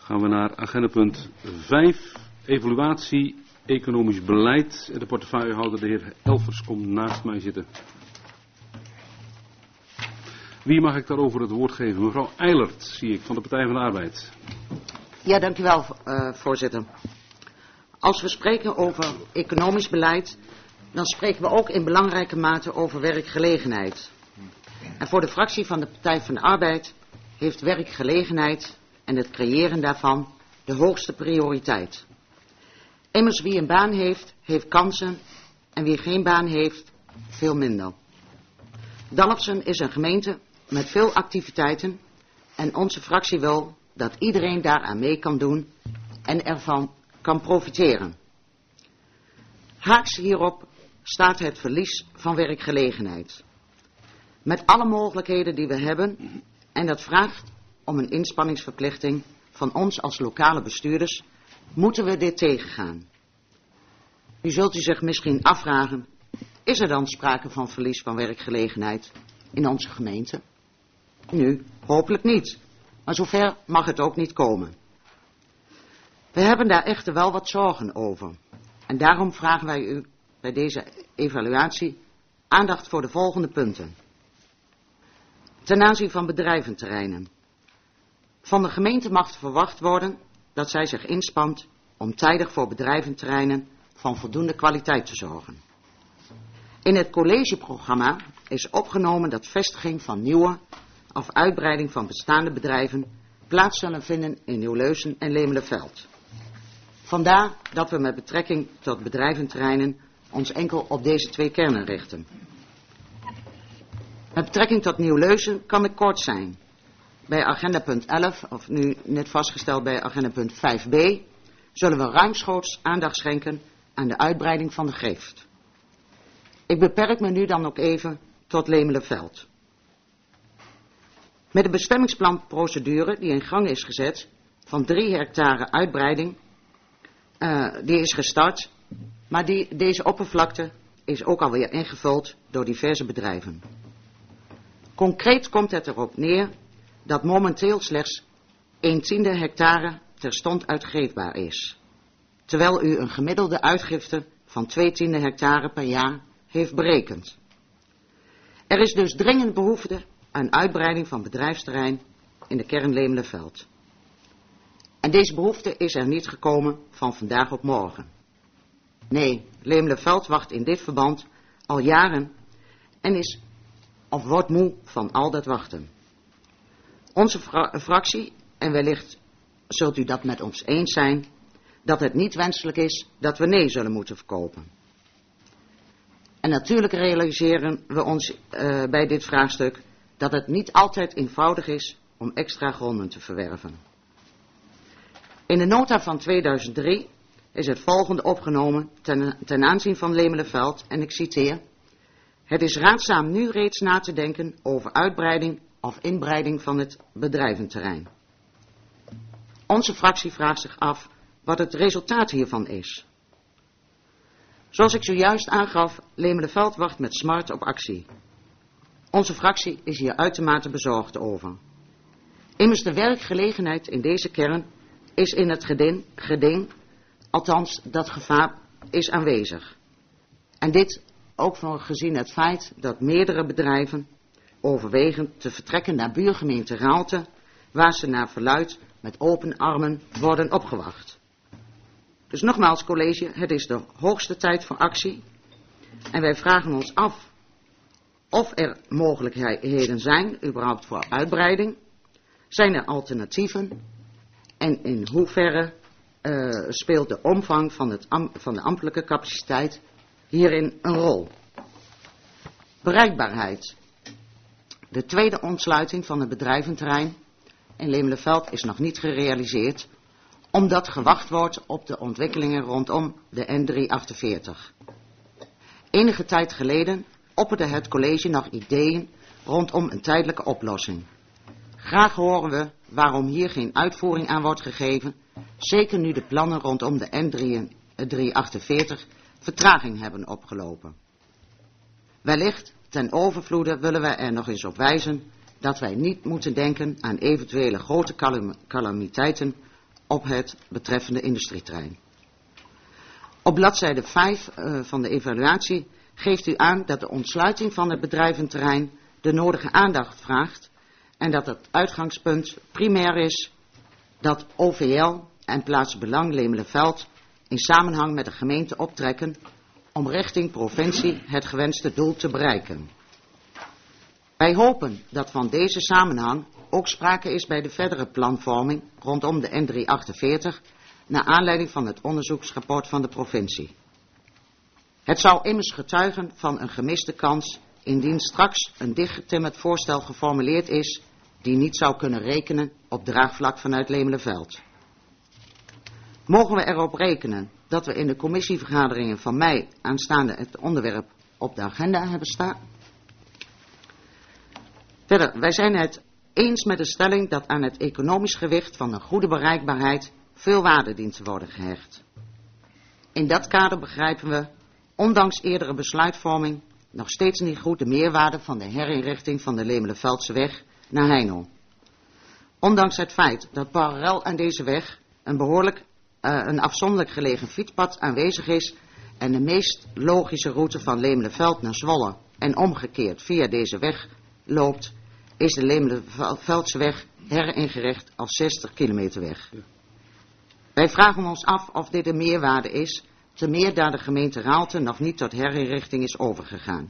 Gaan we naar agenda punt 5, evaluatie economisch beleid. De portefeuillehouder, de heer Elvers, komt naast mij zitten. Wie mag ik daarover het woord geven? Mevrouw Eilert, zie ik, van de Partij van de Arbeid. Ja, dank u wel, voorzitter. Als we spreken over economisch beleid, dan spreken we ook in belangrijke mate over werkgelegenheid. En voor de fractie van de Partij van de Arbeid heeft werkgelegenheid en het creëren daarvan de hoogste prioriteit. Immers wie een baan heeft, heeft kansen en wie geen baan heeft, veel minder. Dalfsen is een gemeente met veel activiteiten en onze fractie wil dat iedereen daaraan mee kan doen en ervan kan profiteren. Haaks hierop staat het verlies van werkgelegenheid. Met alle mogelijkheden die we hebben, en dat vraagt om een inspanningsverplichting van ons als lokale bestuurders, moeten we dit tegengaan. Nu zult u zich misschien afvragen, is er dan sprake van verlies van werkgelegenheid in onze gemeente? Nu, hopelijk niet, maar zover mag het ook niet komen. We hebben daar echter wel wat zorgen over. En daarom vragen wij u bij deze evaluatie aandacht voor de volgende punten. Ten aanzien van bedrijventerreinen. Van de gemeente mag verwacht worden dat zij zich inspant om tijdig voor bedrijventerreinen van voldoende kwaliteit te zorgen. In het collegeprogramma is opgenomen dat vestiging van nieuwe of uitbreiding van bestaande bedrijven plaats zullen vinden in Nieuw-Leusen en Lemelenveld. Vandaar dat we met betrekking tot bedrijventerreinen ons enkel op deze twee kernen richten. Met betrekking tot Nieuw-Leusen kan ik kort zijn. Bij agenda punt 11, of nu net vastgesteld bij agenda punt 5b, zullen we ruimschoots aandacht schenken aan de uitbreiding van de Greeft. Ik beperk me nu dan ook even tot Lemelenveld. Met de bestemmingsplanprocedure die in gang is gezet van 3 hectare uitbreiding, die is gestart, maar deze oppervlakte is ook alweer ingevuld door diverse bedrijven. Concreet komt het erop neer dat momenteel slechts 1/10 hectare terstond uitgeefbaar is, terwijl u een gemiddelde uitgifte van 2/10 hectare per jaar heeft berekend. Er is dus dringend behoefte aan uitbreiding van bedrijfsterrein in de kern Lemelenveld. En deze behoefte is er niet gekomen van vandaag op morgen. Nee, Lemelenveld wacht in dit verband al jaren en is of wordt moe van al dat wachten. Onze fractie, en wellicht zult u dat met ons eens zijn, dat het niet wenselijk is dat we nee zullen moeten verkopen. En natuurlijk realiseren we ons bij dit vraagstuk dat het niet altijd eenvoudig is om extra gronden te verwerven. In de nota van 2003 is het volgende opgenomen ten aanzien van Lemelenveld, en ik citeer: het is raadzaam nu reeds na te denken over uitbreiding of inbreiding van het bedrijventerrein. Onze fractie vraagt zich af wat het resultaat hiervan is. Zoals ik zojuist aangaf, Lemelenveld wacht met smart op actie. Onze fractie is hier uitermate bezorgd over. Immers de werkgelegenheid in deze kern is in het geding, althans dat gevaar is aanwezig. En dit ook van gezien het feit dat meerdere bedrijven overwegen te vertrekken naar buurgemeente Raalte, waar ze naar verluidt met open armen worden opgewacht. Dus nogmaals college, het is de hoogste tijd voor actie en wij vragen ons af of er mogelijkheden zijn überhaupt voor uitbreiding, zijn er alternatieven en in hoeverre speelt de omvang van de ambtelijke capaciteit hierin een rol. Bereikbaarheid. De tweede ontsluiting van het bedrijventerrein in Lemelenveld is nog niet gerealiseerd, omdat gewacht wordt op de ontwikkelingen rondom de N348. Enige tijd geleden opperde het college nog ideeën rondom een tijdelijke oplossing. Graag horen we waarom hier geen uitvoering aan wordt gegeven, zeker nu de plannen rondom de N348 vertraging hebben opgelopen. Wellicht ten overvloede willen wij er nog eens op wijzen dat wij niet moeten denken aan eventuele grote calamiteiten op het betreffende industrieterrein. Op bladzijde 5 van de evaluatie geeft u aan dat de ontsluiting van het bedrijventerrein de nodige aandacht vraagt en dat het uitgangspunt primair is dat OVL en Plaatsbelang Lemelenveld in samenhang met de gemeente optrekken om richting provincie het gewenste doel te bereiken. Wij hopen dat van deze samenhang ook sprake is bij de verdere planvorming rondom de N348 naar aanleiding van het onderzoeksrapport van de provincie. Het zou immers getuigen van een gemiste kans indien straks een dichtgetimmerd voorstel geformuleerd is die niet zou kunnen rekenen op draagvlak vanuit Lemelenveld. Mogen we erop rekenen dat we in de commissievergaderingen van mei aanstaande het onderwerp op de agenda hebben staan? Verder, wij zijn het eens met de stelling dat aan het economisch gewicht van een goede bereikbaarheid veel waarde dient te worden gehecht. In dat kader begrijpen we, ondanks eerdere besluitvorming, nog steeds niet goed de meerwaarde van de herinrichting van de Lemelenveldse weg naar Heino. Ondanks het feit dat parallel aan deze weg een afzonderlijk gelegen fietspad aanwezig is en de meest logische route van Lemelenveld naar Zwolle en omgekeerd via deze weg loopt, is de Lemelenveldse weg heringericht als 60 kilometer weg. Ja. Wij vragen ons af of dit een meerwaarde is, te meer daar de gemeente Raalte nog niet tot herinrichting is overgegaan.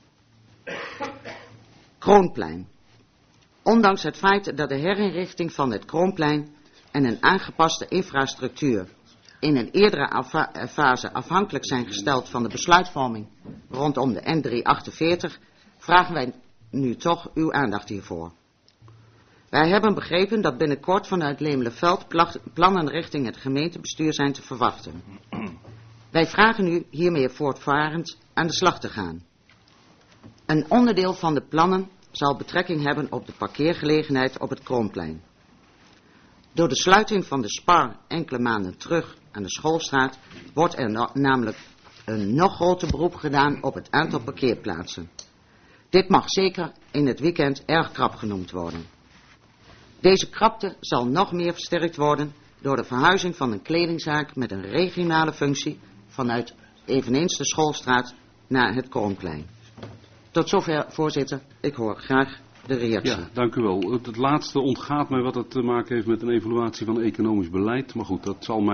Kroonplein. Ondanks het feit dat de herinrichting van het Kroonplein en een aangepaste infrastructuur in een eerdere fase afhankelijk zijn gesteld van de besluitvorming rondom de N348, vragen wij nu toch uw aandacht hiervoor. Wij hebben begrepen dat binnenkort vanuit Lemelenveld plannen richting het gemeentebestuur zijn te verwachten. Wij vragen u hiermee voortvarend aan de slag te gaan. Een onderdeel van de plannen zal betrekking hebben op de parkeergelegenheid op het Kroonplein. Door de sluiting van de Spar enkele maanden terug aan de Schoolstraat wordt er namelijk een nog groter beroep gedaan op het aantal parkeerplaatsen. Dit mag zeker in het weekend erg krap genoemd worden. Deze krapte zal nog meer versterkt worden door de verhuizing van een kledingzaak met een regionale functie vanuit eveneens de Schoolstraat naar het Kroonplein. Tot zover, voorzitter. Ik hoor graag de reactie. Ja, dank u wel. Het laatste ontgaat mij wat het te maken heeft met een evaluatie van economisch beleid. Maar goed, dat zal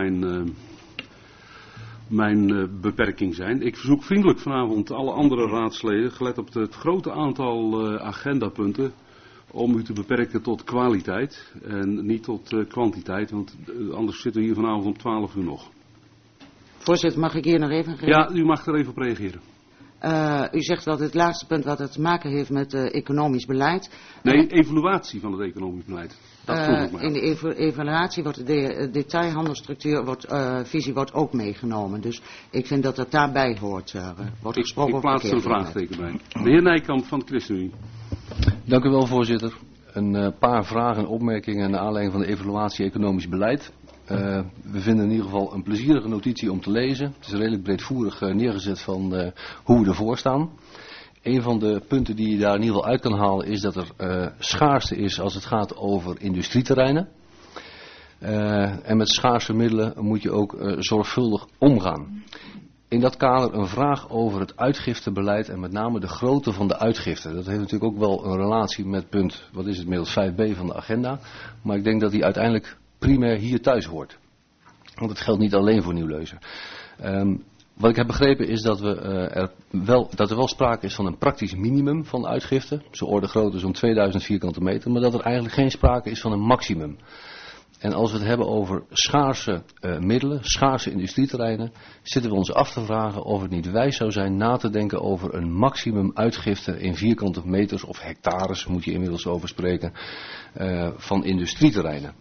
mijn beperking zijn. Ik verzoek vriendelijk vanavond alle andere raadsleden, gelet op het grote aantal agendapunten, om u te beperken tot kwaliteit en niet tot kwantiteit, want anders zitten we hier vanavond om 12 uur nog. Voorzitter, mag ik hier nog even? Ja, u mag er even op reageren. U zegt dat het laatste punt wat het te maken heeft met economisch beleid. Nee, evaluatie van het economisch beleid. Dat vroeg ik mij. In de evaluatie wordt de detailhandelstructuur, visie wordt ook meegenomen. Dus ik vind dat dat daarbij hoort. Wordt gesproken ik plaats er een vraagteken bij. De heer Nijkamp van de ChristenUnie. Dank u wel, voorzitter. Een paar vragen en opmerkingen naar aanleiding van de evaluatie economisch beleid. We vinden in ieder geval een plezierige notitie om te lezen. Het is redelijk breedvoerig neergezet van hoe we ervoor staan. Een van de punten die je daar in ieder geval uit kan halen is dat er schaarste is als het gaat over industrieterreinen. En met schaarse middelen moet je ook zorgvuldig omgaan. In dat kader een vraag over het uitgiftebeleid en met name de grootte van de uitgifte. Dat heeft natuurlijk ook wel een relatie met punt, wat is het, middels 5b van de agenda. Maar ik denk dat die uiteindelijk primair hier thuis hoort. Want het geldt niet alleen voor Nieuwleusen. Wat ik heb begrepen is dat er wel sprake is van een praktisch minimum van de uitgifte. Zo orde grootte zo'n 2000 vierkante meter. Maar dat er eigenlijk geen sprake is van een maximum. En als we het hebben over schaarse middelen, schaarse industrieterreinen, zitten we ons af te vragen of het niet wijs zou zijn na te denken over een maximum uitgifte in vierkante meters of hectares, moet je inmiddels over spreken, van industrieterreinen.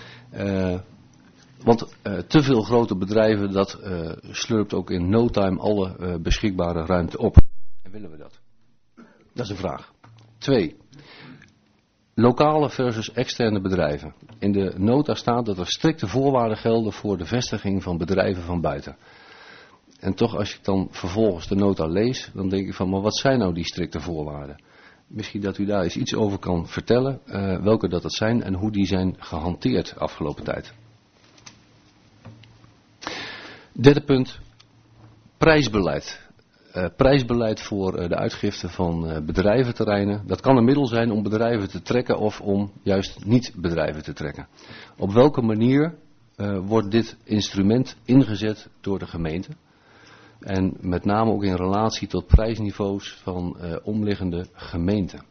Want te veel grote bedrijven, dat slurpt ook in no time alle beschikbare ruimte op. En willen we dat? Dat is een vraag. 2. Lokale versus externe bedrijven. In de nota staat dat er strikte voorwaarden gelden voor de vestiging van bedrijven van buiten. En toch, als ik dan vervolgens de nota lees, dan denk ik van, maar wat zijn nou die strikte voorwaarden? Misschien dat u daar eens iets over kan vertellen, welke dat zijn en hoe die zijn gehanteerd afgelopen tijd. Derde punt, prijsbeleid. Prijsbeleid voor de uitgifte van bedrijventerreinen. Dat kan een middel zijn om bedrijven te trekken of om juist niet bedrijven te trekken. Op welke manier wordt dit instrument ingezet door de gemeente? En met name ook in relatie tot prijsniveaus van omliggende gemeenten.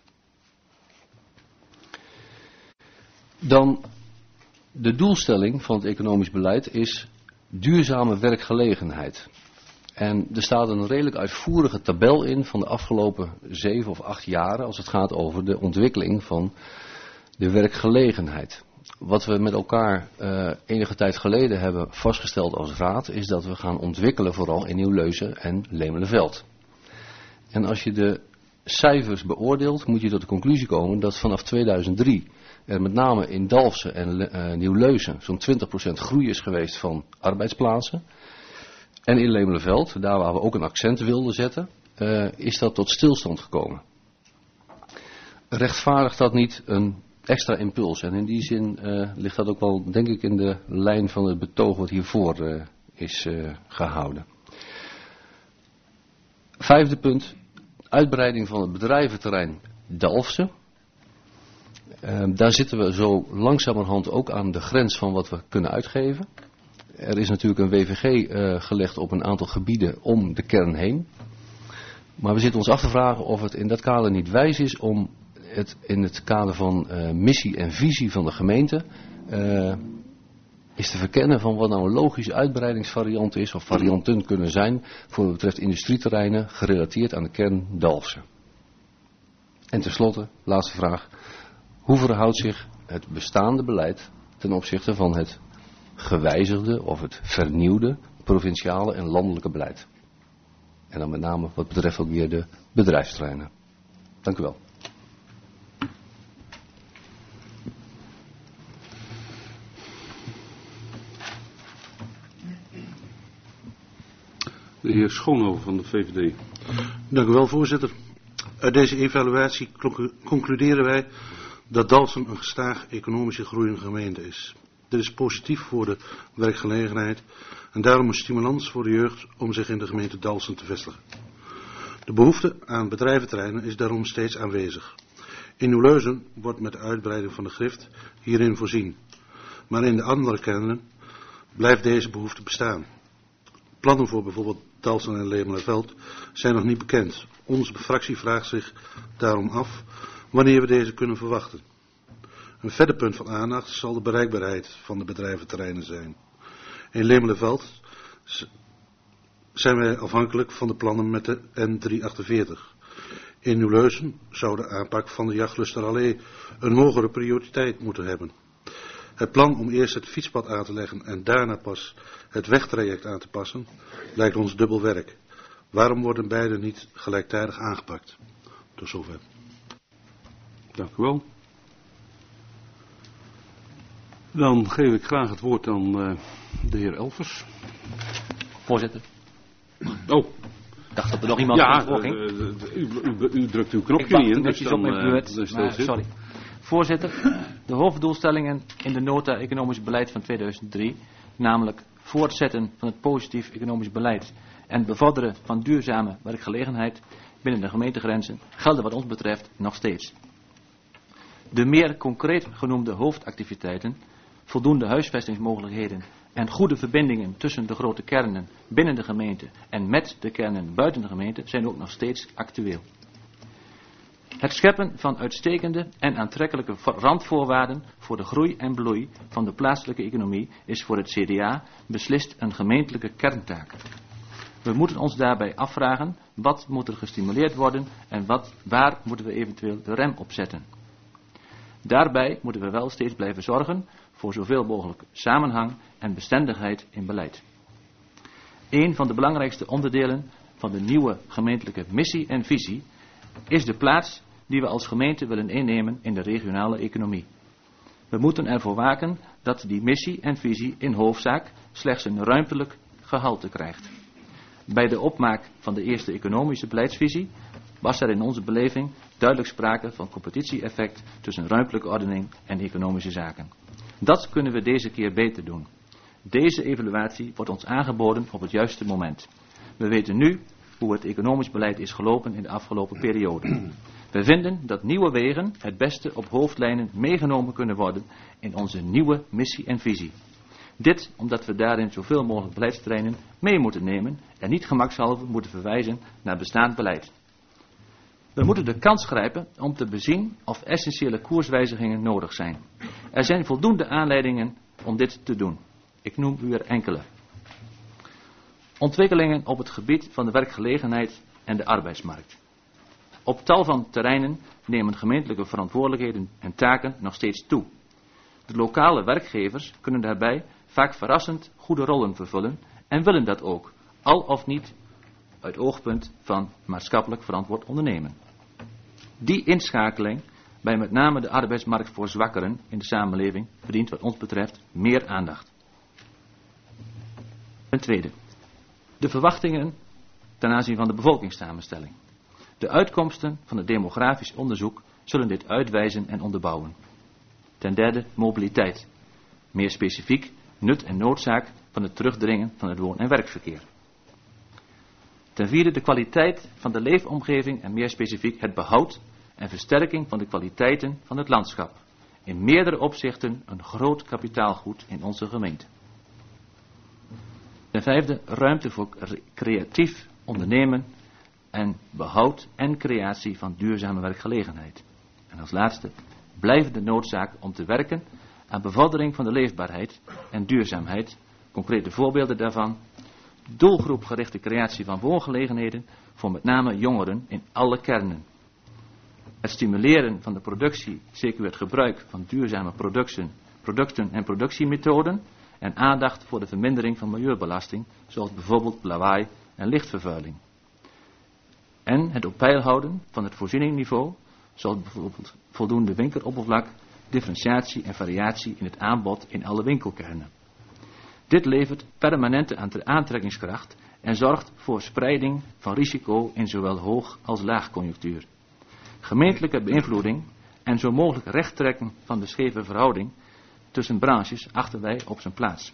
Dan de doelstelling van het economisch beleid is duurzame werkgelegenheid. En er staat een redelijk uitvoerige tabel in van de afgelopen 7 of 8 jaren als het gaat over de ontwikkeling van de werkgelegenheid. Wat we met elkaar enige tijd geleden hebben vastgesteld als raad is dat we gaan ontwikkelen vooral in Nieuw-Leusen en Lemelenveld. En als je de cijfers beoordeelt moet je tot de conclusie komen dat vanaf 2003 er met name in Dalfsen en Nieuw-Leusen zo'n 20% groei is geweest van arbeidsplaatsen. En in Lemelenveld, daar waar we ook een accent wilden zetten, is dat tot stilstand gekomen. Rechtvaardigt dat niet een extra impuls? En in die zin ligt dat ook wel, denk ik, in de lijn van het betoog wat hiervoor is gehouden. Vijfde punt, uitbreiding van het bedrijventerrein Dalfsen. Daar zitten we zo langzamerhand ook aan de grens van wat we kunnen uitgeven. Er is natuurlijk een WVG gelegd op een aantal gebieden om de kern heen. Maar we zitten ons af te vragen of het in dat kader niet wijs is om het in het kader van missie en visie van de gemeente is te verkennen van wat nou een logische uitbreidingsvariant is of varianten kunnen zijn voor wat betreft industrieterreinen gerelateerd aan de kern Dalfsen. En tenslotte, laatste vraag. Hoe verhoudt zich het bestaande beleid ten opzichte van het gewijzigde of het vernieuwde provinciale en landelijke beleid? En dan met name wat betreft ook weer de bedrijfsterreinen. Dank u wel. De heer Schoonhoven van de VVD. Dank u wel, voorzitter. Uit deze evaluatie concluderen wij dat Dalfsen een gestaag economische groeiende gemeente is. Dit is positief voor de werkgelegenheid en daarom een stimulans voor de jeugd om zich in de gemeente Dalfsen te vestigen. De behoefte aan bedrijventerreinen is daarom steeds aanwezig. In Nieuw-Leusen wordt met de uitbreiding van de Grift hierin voorzien. Maar in de andere kernen blijft deze behoefte bestaan. Plannen voor bijvoorbeeld Dalfsen en Lemelenveld zijn nog niet bekend. Onze fractie vraagt zich daarom af wanneer we deze kunnen verwachten. Een verder punt van aandacht zal de bereikbaarheid van de bedrijventerreinen zijn. In Lemelenveld zijn wij afhankelijk van de plannen met de N348. In Nieuw-Leusen zou de aanpak van de Jachtlusterallee een hogere prioriteit moeten hebben. Het plan om eerst het fietspad aan te leggen en daarna pas het wegtraject aan te passen, lijkt ons dubbel werk. Waarom worden beide niet gelijktijdig aangepakt? Tot zover. Dank u wel. Dan geef ik graag het woord aan de heer Elvers. Voorzitter. Oh. Ik dacht dat er nog iemand ja, voor ging. U drukt uw knopje niet in. Dus dan, op mijn beurt, maar, sorry. Voorzitter, de hoofddoelstellingen in de nota economisch beleid van 2003, namelijk voortzetten van het positief economisch beleid en bevorderen van duurzame werkgelegenheid binnen de gemeentegrenzen, gelden wat ons betreft nog steeds. De meer concreet genoemde hoofdactiviteiten, voldoende huisvestingsmogelijkheden en goede verbindingen tussen de grote kernen binnen de gemeente en met de kernen buiten de gemeente zijn ook nog steeds actueel. Het scheppen van uitstekende en aantrekkelijke randvoorwaarden voor de groei en bloei van de plaatselijke economie is voor het CDA beslist een gemeentelijke kerntaak. We moeten ons daarbij afvragen wat moet er gestimuleerd worden en waar moeten we eventueel de rem op zetten. Daarbij moeten we wel steeds blijven zorgen voor zoveel mogelijk samenhang en bestendigheid in beleid. Een van de belangrijkste onderdelen van de nieuwe gemeentelijke missie en visie is de plaats die we als gemeente willen innemen in de regionale economie. We moeten ervoor waken dat die missie en visie in hoofdzaak slechts een ruimtelijk gehalte krijgt. Bij de opmaak van de eerste economische beleidsvisie was er in onze beleving duidelijk sprake van competitie-effect tussen ruimtelijke ordening en economische zaken. Dat kunnen we deze keer beter doen. Deze evaluatie wordt ons aangeboden op het juiste moment. We weten nu hoe het economisch beleid is gelopen in de afgelopen periode. We vinden dat nieuwe wegen het beste op hoofdlijnen meegenomen kunnen worden in onze nieuwe missie en visie. Dit omdat we daarin zoveel mogelijk beleidsterreinen mee moeten nemen en niet gemakshalve moeten verwijzen naar bestaand beleid. We moeten de kans grijpen om te bezien of essentiële koerswijzigingen nodig zijn. Er zijn voldoende aanleidingen om dit te doen. Ik noem u er enkele. Ontwikkelingen op het gebied van de werkgelegenheid en de arbeidsmarkt. Op tal van terreinen nemen gemeentelijke verantwoordelijkheden en taken nog steeds toe. De lokale werkgevers kunnen daarbij vaak verrassend goede rollen vervullen en willen dat ook, al of niet uit oogpunt van maatschappelijk verantwoord ondernemen. Die inschakeling bij met name de arbeidsmarkt voor zwakkeren in de samenleving verdient wat ons betreft meer aandacht. Ten tweede, de verwachtingen ten aanzien van de bevolkingssamenstelling. De uitkomsten van het demografisch onderzoek zullen dit uitwijzen en onderbouwen. Ten derde, mobiliteit. Meer specifiek, nut en noodzaak van het terugdringen van het woon- en werkverkeer. Ten vierde, de kwaliteit van de leefomgeving en meer specifiek het behoud en versterking van de kwaliteiten van het landschap. In meerdere opzichten een groot kapitaalgoed in onze gemeente. Ten vijfde, ruimte voor creatief ondernemen en behoud en creatie van duurzame werkgelegenheid. En als laatste, blijvende noodzaak om te werken aan bevordering van de leefbaarheid en duurzaamheid. Concrete voorbeelden daarvan: doelgroepgerichte creatie van woongelegenheden voor met name jongeren in alle kernen. Het stimuleren van de productie, zeker het gebruik van duurzame producten en productiemethoden en aandacht voor de vermindering van milieubelasting, zoals bijvoorbeeld lawaai en lichtvervuiling. En het op peil houden van het voorzieningniveau, zoals bijvoorbeeld voldoende winkeloppervlak, differentiatie en variatie in het aanbod in alle winkelkernen. Dit levert permanente aantrekkingskracht en zorgt voor spreiding van risico in zowel hoog- als laagconjunctuur. Gemeentelijke beïnvloeding en zo mogelijk rechttrekken van de scheve verhouding tussen branches achten wij op zijn plaats.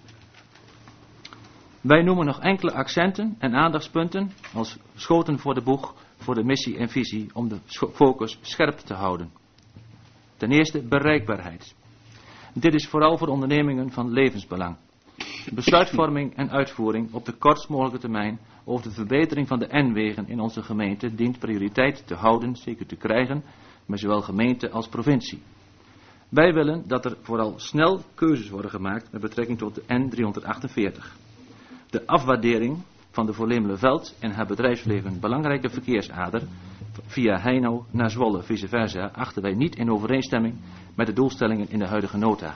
Wij noemen nog enkele accenten en aandachtspunten als schoten voor de boeg voor de missie en visie om de focus scherp te houden. Ten eerste bereikbaarheid. Dit is vooral voor ondernemingen van levensbelang. Besluitvorming en uitvoering op de kortst mogelijke termijn over de verbetering van de N-wegen in onze gemeente dient prioriteit te houden, zeker te krijgen, bij zowel gemeente als provincie. Wij willen dat er vooral snel keuzes worden gemaakt met betrekking tot de N348. De afwaardering van de voor Lemelenveld en haar bedrijfsleven belangrijke verkeersader via Heino naar Zwolle, vice versa, achten wij niet in overeenstemming met de doelstellingen in de huidige nota.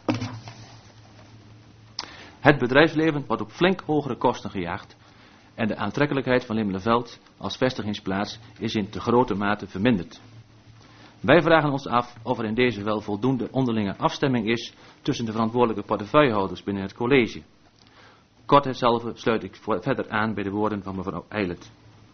Het bedrijfsleven wordt op flink hogere kosten gejaagd en de aantrekkelijkheid van Lemelenveld als vestigingsplaats is in te grote mate verminderd. Wij vragen ons af of er in deze wel voldoende onderlinge afstemming is tussen de verantwoordelijke portefeuillehouders binnen het college. Kort hetzelfde sluit ik verder aan bij de woorden van mevrouw Eilert.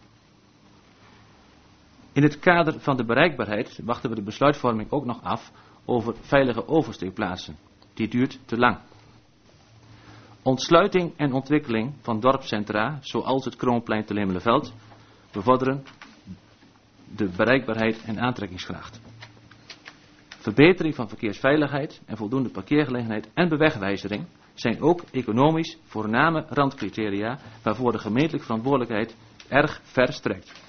In het kader van de bereikbaarheid wachten we de besluitvorming ook nog af over veilige oversteekplaatsen. Die duurt te lang. Ontsluiting en ontwikkeling van dorpscentra, zoals het Kroonplein te Lemelenveld, bevorderen de bereikbaarheid en aantrekkingskracht. Verbetering van verkeersveiligheid en voldoende parkeergelegenheid en bewegwijzering zijn ook economisch voorname randcriteria waarvoor de gemeentelijke verantwoordelijkheid erg ver strekt.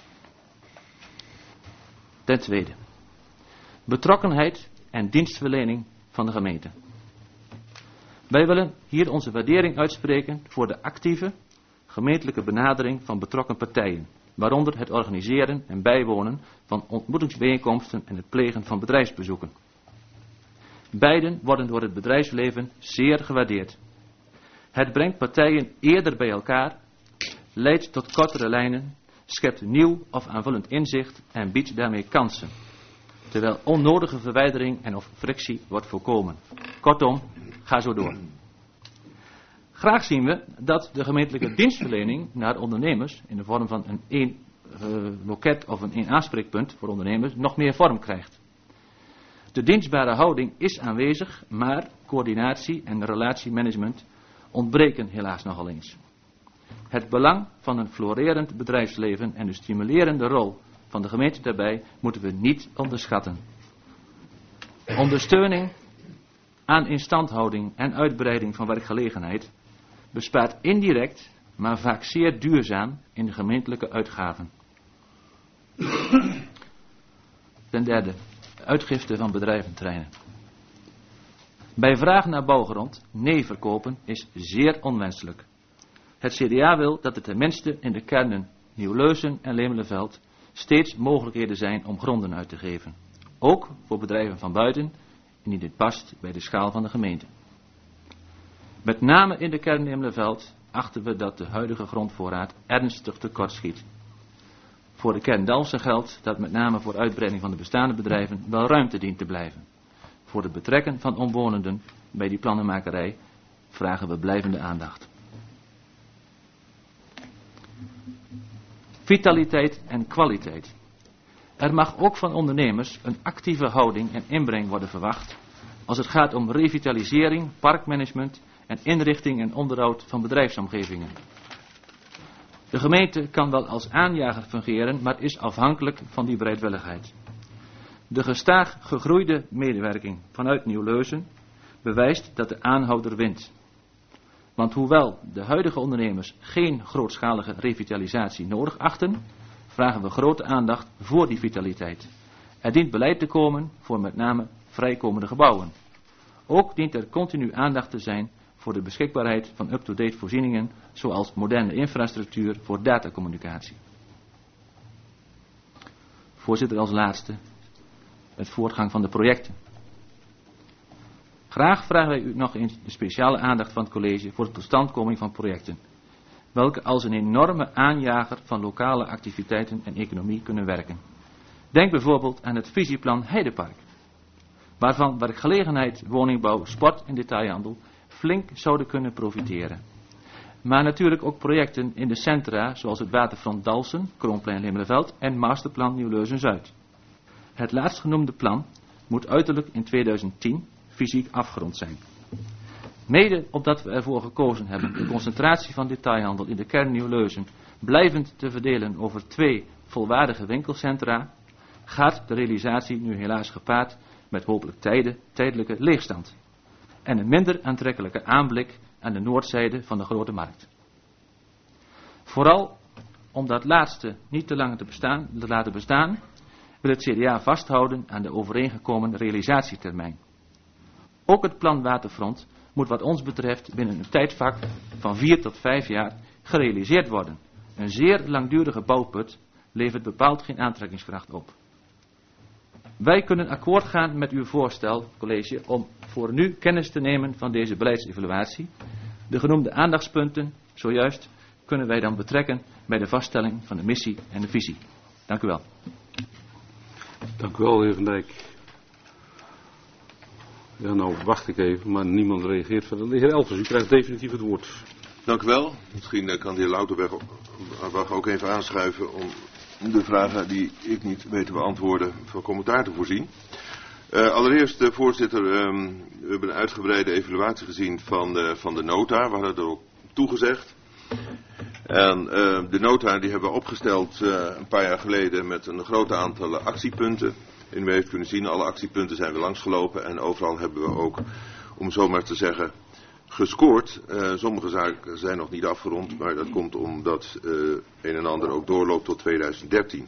Ten tweede, betrokkenheid en dienstverlening van de gemeente. Wij willen hier onze waardering uitspreken voor de actieve gemeentelijke benadering van betrokken partijen, waaronder het organiseren en bijwonen van ontmoetingsbijeenkomsten en het plegen van bedrijfsbezoeken. Beiden worden door het bedrijfsleven zeer gewaardeerd. Het brengt partijen eerder bij elkaar, leidt tot kortere lijnen, schept nieuw of aanvullend inzicht en biedt daarmee kansen, terwijl onnodige verwijdering en of frictie wordt voorkomen. Kortom, ga zo door. Graag zien we dat de gemeentelijke dienstverlening naar ondernemers in de vorm van een loket of een aanspreekpunt voor ondernemers nog meer vorm krijgt. De dienstbare houding is aanwezig, maar coördinatie en relatiemanagement ontbreken helaas nogal eens. Het belang van een florerend bedrijfsleven en de stimulerende rol van de gemeente daarbij moeten we niet onderschatten. Ondersteuning aan instandhouding en uitbreiding van werkgelegenheid bespaart indirect, maar vaak zeer duurzaam in de gemeentelijke uitgaven. Ten derde, uitgifte van bedrijventerreinen. Bij vraag naar bouwgrond nee verkopen is zeer onwenselijk. Het CDA wil dat er tenminste in de kernen Nieuw-Leusen en Lemelenveld steeds mogelijkheden zijn om gronden uit te geven. Ook voor bedrijven van buiten, indien dit past bij de schaal van de gemeente. Met name in de kern Lemelenveld achten we dat de huidige grondvoorraad ernstig tekort schiet. Voor de kern Dalfsen geldt dat met name voor uitbreiding van de bestaande bedrijven wel ruimte dient te blijven. Voor het betrekken van omwonenden bij die plannenmakerij vragen we blijvende aandacht. Vitaliteit en kwaliteit. Er mag ook van ondernemers een actieve houding en inbreng worden verwacht als het gaat om revitalisering, parkmanagement en inrichting en onderhoud van bedrijfsomgevingen. De gemeente kan wel als aanjager fungeren, maar is afhankelijk van die bereidwilligheid. De gestaag gegroeide medewerking vanuit Nieuw-Leusen bewijst dat de aanhouder wint. Want hoewel de huidige ondernemers geen grootschalige revitalisatie nodig achten, vragen we grote aandacht voor die vitaliteit. Er dient beleid te komen voor met name vrijkomende gebouwen. Ook dient er continu aandacht te zijn voor de beschikbaarheid van up-to-date voorzieningen, zoals moderne infrastructuur voor datacommunicatie. Voorzitter, als laatste, het voortgang van de projecten. Graag vragen wij u nog eens de speciale aandacht van het college voor de totstandkoming van projecten, welke als een enorme aanjager van lokale activiteiten en economie kunnen werken. Denk bijvoorbeeld aan het visieplan Heidepark, waarvan werkgelegenheid, woningbouw, sport en detailhandel flink zouden kunnen profiteren. Maar natuurlijk ook projecten in de centra, zoals het waterfront Dalfsen, Kroonplein Lemelenveld en Masterplan Nieuw-Leusen-Zuid. Het laatstgenoemde plan moet uiterlijk in 2010 fysiek afgerond zijn. Mede omdat we ervoor gekozen hebben de concentratie van detailhandel in de kern Nieuw-Leusen blijvend te verdelen over 2 volwaardige winkelcentra, gaat de realisatie nu helaas gepaard met hopelijk tijdelijke leegstand en een minder aantrekkelijke aanblik aan de noordzijde van de Grote Markt. Vooral om dat laatste niet te lang te laten bestaan, wil het CDA vasthouden aan de overeengekomen realisatietermijn. Ook het plan Waterfront moet wat ons betreft binnen een tijdvak van 4 tot 5 jaar gerealiseerd worden. Een zeer langdurige bouwput levert bepaald geen aantrekkingskracht op. Wij kunnen akkoord gaan met uw voorstel, college, om voor nu kennis te nemen van deze beleidsevaluatie. De genoemde aandachtspunten, zojuist, kunnen wij dan betrekken bij de vaststelling van de missie en de visie. Dank u wel. Dank u wel, heer Van Dijk. Ja, nou wacht ik even, maar niemand reageert verder. De heer Elvers, u krijgt definitief het woord. Dank u wel. Misschien kan de heer Louterweg ook even aanschuiven om de vragen die ik niet weet te beantwoorden van commentaar te voorzien. Allereerst, voorzitter, we hebben een uitgebreide evaluatie gezien van de nota. We hadden er ook toegezegd. En de nota die hebben we opgesteld een paar jaar geleden met een groot aantal actiepunten. En u heeft kunnen zien, alle actiepunten zijn we langsgelopen en overal hebben we ook, om zo maar te zeggen, gescoord. Sommige zaken zijn nog niet afgerond, maar dat komt omdat een en ander ook doorloopt tot 2013.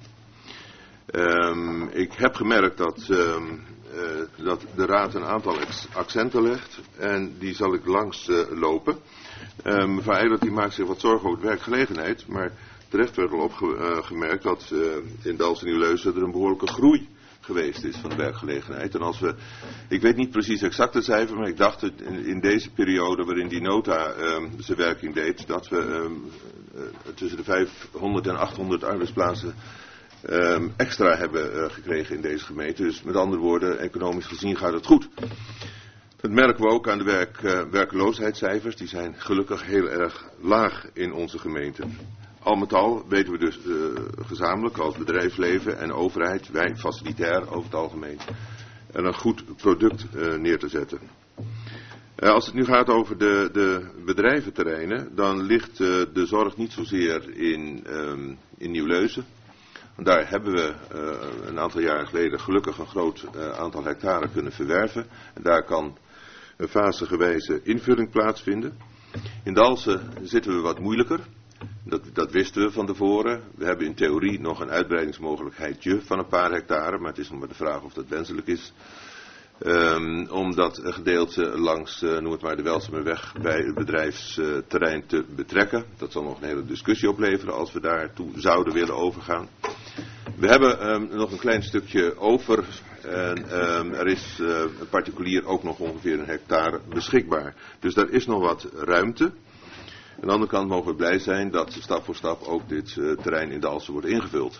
Ik heb gemerkt dat de raad een aantal accenten legt en die zal ik langs lopen. Mevrouw Eilert die maakt zich wat zorgen over de werkgelegenheid, maar terecht werd al opgemerkt dat in Dalfsen en Nieuw-Leusen er een behoorlijke groei geweest is van de werkgelegenheid. En als we, ik weet niet precies exact het cijfer, maar ik dacht dat in deze periode waarin die nota zijn werking deed, dat we tussen de 500 en 800 arbeidsplaatsen extra hebben gekregen in deze gemeente. Dus met andere woorden, economisch gezien gaat het goed. Dat merken we ook aan de werkloosheidscijfers. Die zijn gelukkig heel erg laag in onze gemeente. Al met al weten we dus gezamenlijk als bedrijfsleven en overheid, wij facilitair over het algemeen, een goed product neer te zetten. Als het nu gaat over de bedrijventerreinen, dan ligt de zorg niet zozeer in Nieuw-Leusen. Daar hebben we een aantal jaren geleden gelukkig een groot aantal hectare kunnen verwerven. En daar kan een fasegewijze invulling plaatsvinden. In Dalfsen zitten we wat moeilijker. Dat wisten we van tevoren. We hebben in theorie nog een uitbreidingsmogelijkheidje van een paar hectare, maar het is nog maar de vraag of dat wenselijk is. Om dat gedeelte langs, noem het maar, de Welsemerweg bij het bedrijfsterrein te betrekken. Dat zal nog een hele discussie opleveren als we daartoe zouden willen overgaan. We hebben nog een klein stukje over en er is een particulier ook nog ongeveer een hectare beschikbaar. Dus daar is nog wat ruimte. Aan de andere kant mogen we blij zijn dat stap voor stap ook dit terrein in Dalfsen wordt ingevuld.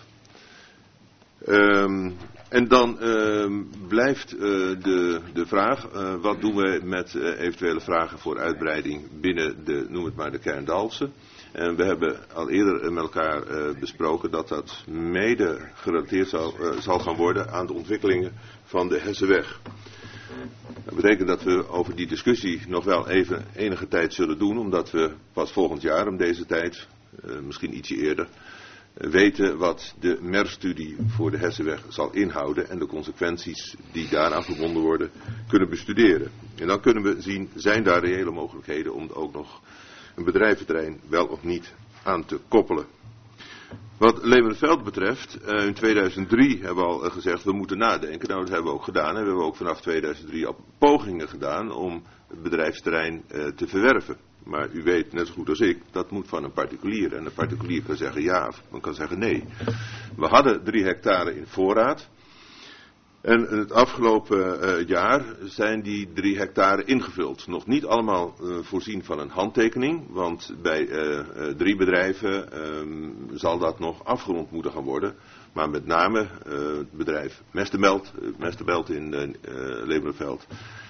En dan blijft de vraag, wat doen we met eventuele vragen voor uitbreiding binnen de, noem het maar, de kern Dalfsen. En we hebben al eerder met elkaar besproken dat dat mede gerelateerd zal gaan worden aan de ontwikkelingen van de Hessenweg. Dat betekent dat we over die discussie nog wel even enige tijd zullen doen, omdat we pas volgend jaar om deze tijd, misschien ietsje eerder, weten wat de MER-studie voor de Hessenweg zal inhouden en de consequenties die daaraan verbonden worden kunnen bestuderen. En dan kunnen we zien, zijn daar reële mogelijkheden om ook nog een bedrijventerrein wel of niet aan te koppelen. Wat Lemerenveld betreft, in 2003 hebben we al gezegd, we moeten nadenken. Nou, dat hebben we ook gedaan en we hebben ook vanaf 2003 al pogingen gedaan om het bedrijfsterrein te verwerven. Maar u weet net zo goed als ik, dat moet van een particulier. En een particulier kan zeggen ja of kan zeggen nee. We hadden 3 hectare in voorraad. En het afgelopen jaar zijn die 3 hectare ingevuld. Nog niet allemaal voorzien van een handtekening. Want bij 3 bedrijven zal dat nog afgerond moeten gaan worden. Maar met name het bedrijf Mesterbelt in Lemerenveld.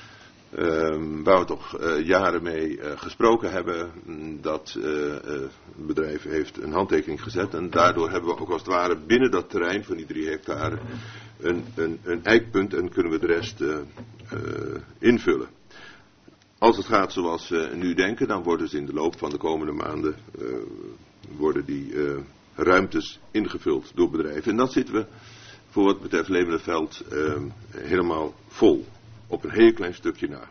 Waar we toch jaren mee gesproken hebben, dat bedrijf heeft een handtekening gezet. En daardoor hebben we ook als het ware binnen dat terrein van die 3 hectare een eikpunt en kunnen we de rest invullen. Als het gaat zoals we nu denken, dan worden ze in de loop van de komende maanden worden die ruimtes ingevuld door bedrijven. En dan zitten we voor wat betreft Lemerenveld helemaal vol. Op een heel klein stukje na.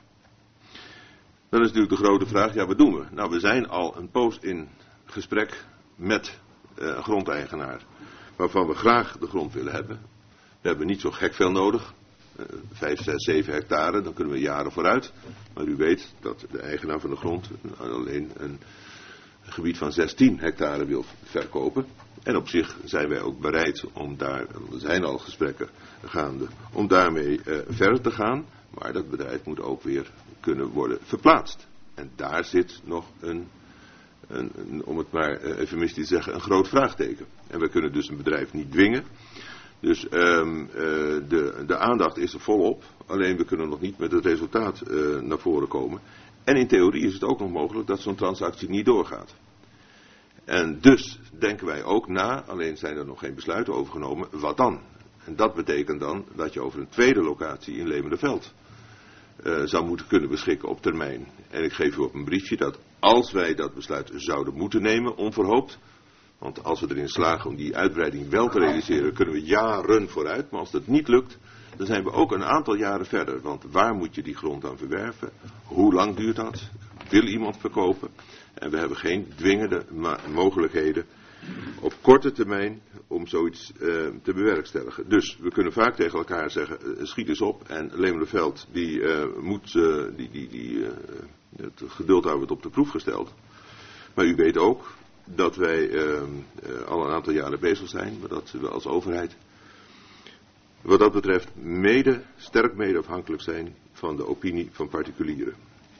Dan is natuurlijk de grote vraag, ja, wat doen we? Nou, we zijn al een poos in gesprek met een grondeigenaar waarvan we graag de grond willen hebben. We hebben niet zo gek veel nodig. 5, 6, 7 hectare, dan kunnen we jaren vooruit. Maar u weet dat de eigenaar van de grond alleen een gebied van 16 hectare wil verkopen. En op zich zijn wij ook bereid om daar, er zijn al gesprekken gaande, om daarmee verder te gaan. Maar dat bedrijf moet ook weer kunnen worden verplaatst. En daar zit nog om het maar eufemistisch te zeggen, een groot vraagteken. En we kunnen dus een bedrijf niet dwingen. Dus de aandacht is er volop. Alleen we kunnen nog niet met het resultaat naar voren komen. En in theorie is het ook nog mogelijk dat zo'n transactie niet doorgaat. En dus denken wij ook na, alleen zijn er nog geen besluiten over genomen, wat dan? En dat betekent dan dat je over een tweede locatie in Lemerenveld zou moeten kunnen beschikken op termijn. En ik geef u op een briefje dat als wij dat besluit zouden moeten nemen, onverhoopt, want als we erin slagen om die uitbreiding wel te realiseren, kunnen we jaren vooruit. Maar als dat niet lukt, dan zijn we ook een aantal jaren verder. Want waar moet je die grond aan verwerven? Hoe lang duurt dat? Wil iemand verkopen? En we hebben geen dwingende mogelijkheden op korte termijn om zoiets te bewerkstelligen. Dus we kunnen vaak tegen elkaar zeggen, schiet eens op. En Lemerenveld die moet het geduld hebben op de proef gesteld. Maar u weet ook dat wij al een aantal jaren bezig zijn, maar dat we als overheid wat dat betreft sterk mede afhankelijk zijn van de opinie van particulieren.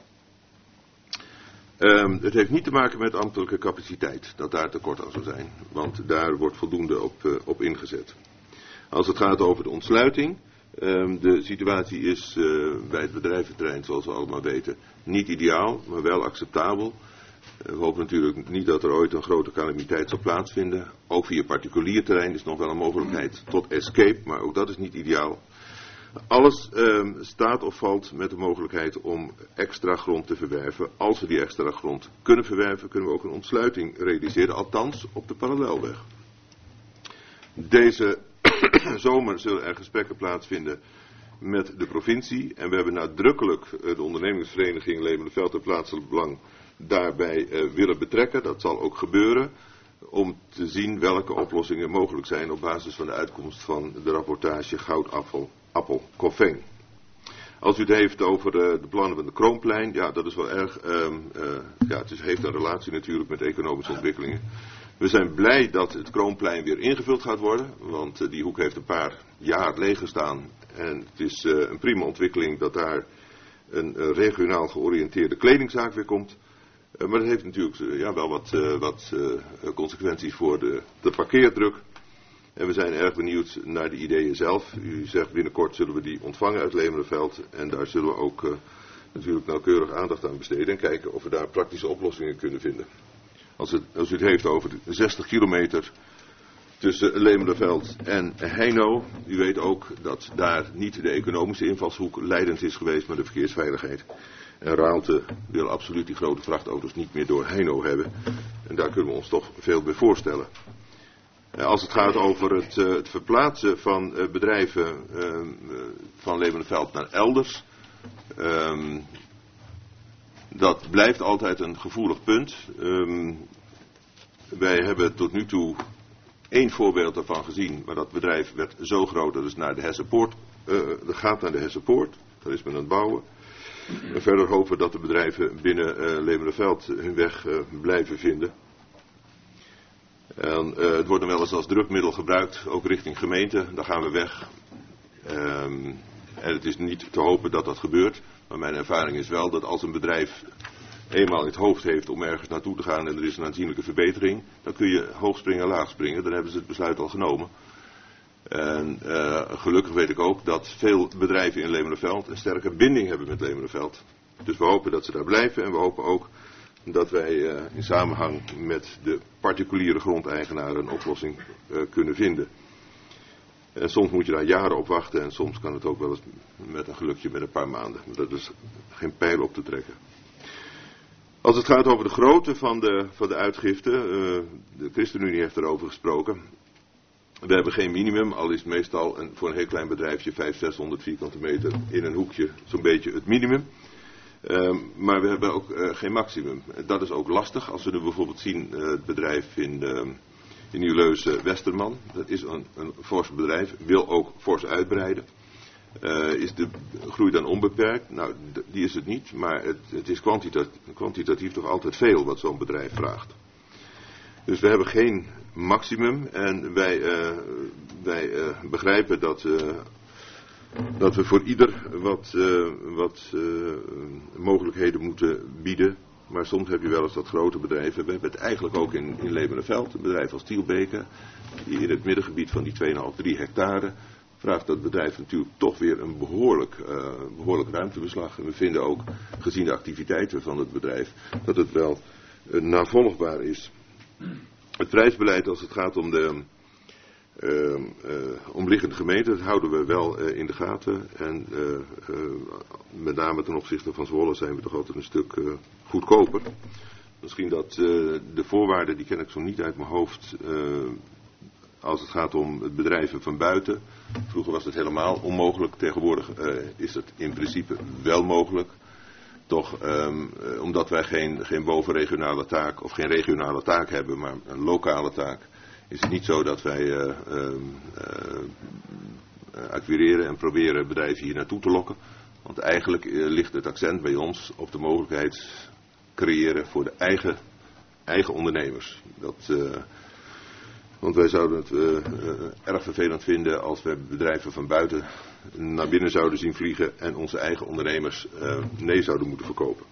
Het heeft niet te maken met ambtelijke capaciteit, dat daar tekort aan zou zijn, want daar wordt voldoende op ingezet. Als het gaat over de ontsluiting, de situatie is bij het bedrijventerrein, zoals we allemaal weten, niet ideaal, maar wel acceptabel. We hopen natuurlijk niet dat er ooit een grote calamiteit zal plaatsvinden. Ook via particulier terrein is nog wel een mogelijkheid tot escape, maar ook dat is niet ideaal. Alles staat of valt met de mogelijkheid om extra grond te verwerven. Als we die extra grond kunnen verwerven, kunnen we ook een ontsluiting realiseren, althans op de parallelweg. Deze zomer zullen er gesprekken plaatsvinden met de provincie. En we hebben nadrukkelijk de ondernemingsvereniging Lemelenveld en Plaatselijk Belang daarbij willen betrekken. Dat zal ook gebeuren. Om te zien welke oplossingen mogelijk zijn op basis van de uitkomst van de rapportage Goud-Appel-Koffing. Als u het heeft over de plannen van de Kroomplein, ja, dat is wel erg, heeft een relatie natuurlijk met economische ontwikkelingen. We zijn blij dat het Kroomplein weer ingevuld gaat worden, want die hoek heeft een paar jaar leeg gestaan. En het is een prima ontwikkeling dat daar een regionaal georiënteerde kledingzaak weer komt. Maar dat heeft natuurlijk wel wat consequenties voor de parkeerdruk. En we zijn erg benieuwd naar de ideeën zelf. U zegt binnenkort zullen we die ontvangen uit Lemelenveld. En daar zullen we ook natuurlijk nauwkeurig aandacht aan besteden. En kijken of we daar praktische oplossingen kunnen vinden. Als u het heeft over de 60 kilometer tussen Lemelenveld en Heino. U weet ook dat daar niet de economische invalshoek leidend is geweest, maar de verkeersveiligheid. En Raalte wil absoluut die grote vrachtauto's niet meer door Heino hebben. En daar kunnen we ons toch veel bij voorstellen. Als het gaat over het verplaatsen van bedrijven van Lemelenveld naar elders. Dat blijft altijd een gevoelig punt. Wij hebben tot nu toe 1 voorbeeld daarvan gezien. Maar dat bedrijf werd zo groot dat het naar de Hessenpoort, gaat naar de Hessenpoort. Daar is men aan het bouwen. En verder hopen we dat de bedrijven binnen Lemelenveld hun weg blijven vinden. En, het wordt dan wel eens als drukmiddel gebruikt, ook richting gemeente. Daar gaan we weg. En het is niet te hopen dat dat gebeurt. Maar mijn ervaring is wel dat als een bedrijf eenmaal in het hoofd heeft om ergens naartoe te gaan en er is een aanzienlijke verbetering, dan kun je hoog springen en laag springen. Dan hebben ze het besluit al genomen. En gelukkig weet ik ook dat veel bedrijven in Lemelenveld een sterke binding hebben met Lemelenveld. Dus we hopen dat ze daar blijven en we hopen ook dat wij in samenhang met de particuliere grondeigenaren een oplossing kunnen vinden. En soms moet je daar jaren op wachten en soms kan het ook wel eens met een gelukje met een paar maanden. Dat is geen pijl op te trekken. Als het gaat over de grootte van de uitgifte, de ChristenUnie heeft erover gesproken. We hebben geen minimum, al is het meestal voor een heel klein bedrijfje 500-600 vierkante meter in een hoekje zo'n beetje het minimum. Maar we hebben ook geen maximum. Dat is ook lastig. Als we nu bijvoorbeeld zien het bedrijf in Nieuwleusen-Westerman. Dat is een fors bedrijf, wil ook fors uitbreiden. Is de groei dan onbeperkt? Nou, die is het niet. Maar het is kwantitatief toch altijd veel wat zo'n bedrijf vraagt. Dus we hebben geen maximum. En wij begrijpen dat we voor ieder wat mogelijkheden moeten bieden. Maar soms heb je wel eens dat grote bedrijven. We hebben het eigenlijk ook in Lemelenveld. Een bedrijf als Tielbeke, die in het middengebied van die 2,5-3 hectare vraagt dat bedrijf natuurlijk toch weer een behoorlijk ruimtebeslag. En we vinden ook, gezien de activiteiten van het bedrijf, dat het wel navolgbaar is. Het prijsbeleid als het gaat om de omliggende gemeenten, dat houden we wel in de gaten. En met name ten opzichte van Zwolle zijn we toch altijd een stuk goedkoper. Misschien dat de voorwaarden, die ken ik zo niet uit mijn hoofd, als het gaat om het bedrijven van buiten. Vroeger was het helemaal onmogelijk, tegenwoordig is het in principe wel mogelijk. Toch, omdat wij geen bovenregionale taak of geen regionale taak hebben, maar een lokale taak, is het niet zo dat wij acquireren en proberen bedrijven hier naartoe te lokken. Want eigenlijk ligt het accent bij ons op de mogelijkheid creëren voor de eigen ondernemers. Want wij zouden het erg vervelend vinden als we bedrijven van buiten naar binnen zouden zien vliegen en onze eigen ondernemers nee zouden moeten verkopen.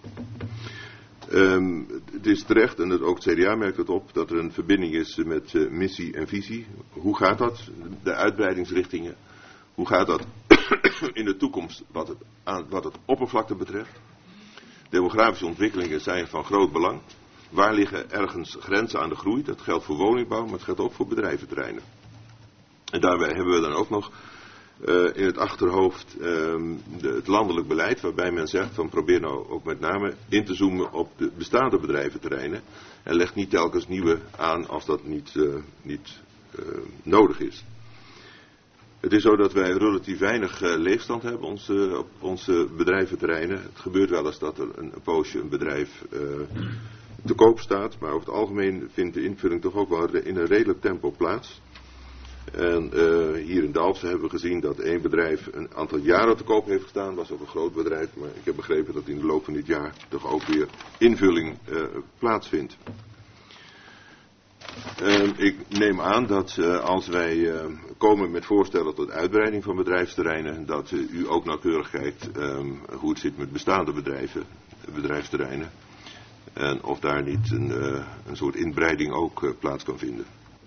Het is terecht, en ook het CDA merkt het op, dat er een verbinding is met missie en visie. Hoe gaat dat? De uitbreidingsrichtingen. Hoe gaat dat in de toekomst wat het oppervlakte betreft? Demografische ontwikkelingen zijn van groot belang. Waar liggen ergens grenzen aan de groei? Dat geldt voor woningbouw, maar het geldt ook voor bedrijventerreinen. En daarbij hebben we dan ook nog In het achterhoofd het landelijk beleid, waarbij men zegt van probeer nou ook met name in te zoomen op de bestaande bedrijventerreinen en leg niet telkens nieuwe aan als dat niet nodig is. Het is zo dat wij relatief weinig leegstand hebben op onze bedrijventerreinen. Het gebeurt wel eens dat er een poosje een bedrijf te koop staat, maar over het algemeen vindt de invulling toch ook wel in een redelijk tempo plaats. En hier in Dalfsen hebben we gezien dat één bedrijf een aantal jaren te koop heeft gestaan. Was ook een groot bedrijf, maar ik heb begrepen dat in de loop van dit jaar toch ook weer invulling plaatsvindt. Ik neem aan dat als wij komen met voorstellen tot uitbreiding van bedrijfsterreinen, dat u ook nauwkeurig kijkt hoe het zit met bestaande bedrijfsterreinen. En of daar niet een soort inbreiding ook plaats kan vinden.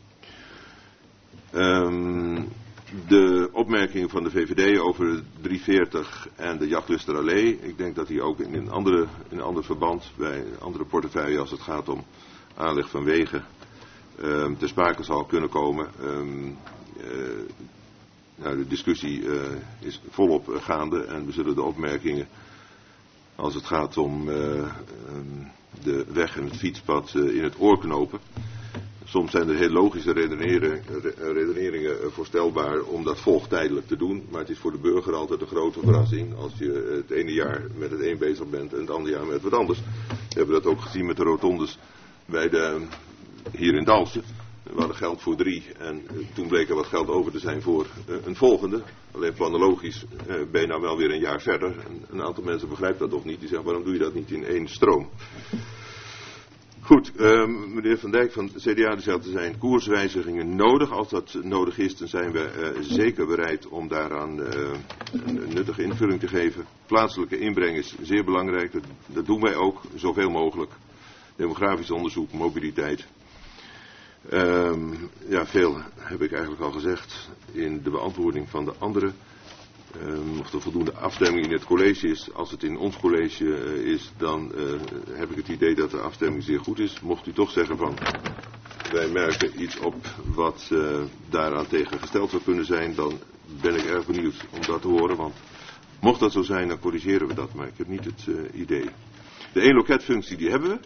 De opmerkingen van de VVD over de 340 en de Jachtlusterallee. Ik denk dat die ook in een ander verband, bij een andere portefeuille als het gaat om aanleg van wegen, ter sprake zal kunnen komen. De discussie is volop gaande en we zullen de opmerkingen als het gaat om de weg en het fietspad in het oor knopen. Soms zijn er heel logische redeneringen voorstelbaar om dat volgtijdelijk te doen. Maar het is voor de burger altijd een grote verrassing als je het ene jaar met het een bezig bent en het andere jaar met wat anders. We hebben dat ook gezien met de rotondes hier in Dalfsen. We hadden geld voor 3 en toen bleek er wat geld over te zijn voor een volgende. Alleen planologisch ben je nou wel weer een jaar verder. En een aantal mensen begrijpt dat nog niet. Die zeggen waarom doe je dat niet in één stroom? Goed, meneer Van Dijk van het CDA die zegt er zijn koerswijzigingen nodig. Als dat nodig is, dan zijn we zeker bereid om daaraan een nuttige invulling te geven. Plaatselijke inbreng is zeer belangrijk, dat doen wij ook, zoveel mogelijk. Demografisch onderzoek, mobiliteit. Veel heb ik eigenlijk al gezegd in de beantwoording van de anderen. Of er voldoende afstemming in het college is. Als het in ons college is, dan heb ik het idee dat de afstemming zeer goed is. Mocht u toch zeggen van, wij merken iets op wat daaraan tegengesteld zou kunnen zijn, dan ben ik erg benieuwd om dat te horen. Want mocht dat zo zijn, dan corrigeren we dat. Maar ik heb niet het idee. De één-loketfunctie die hebben we.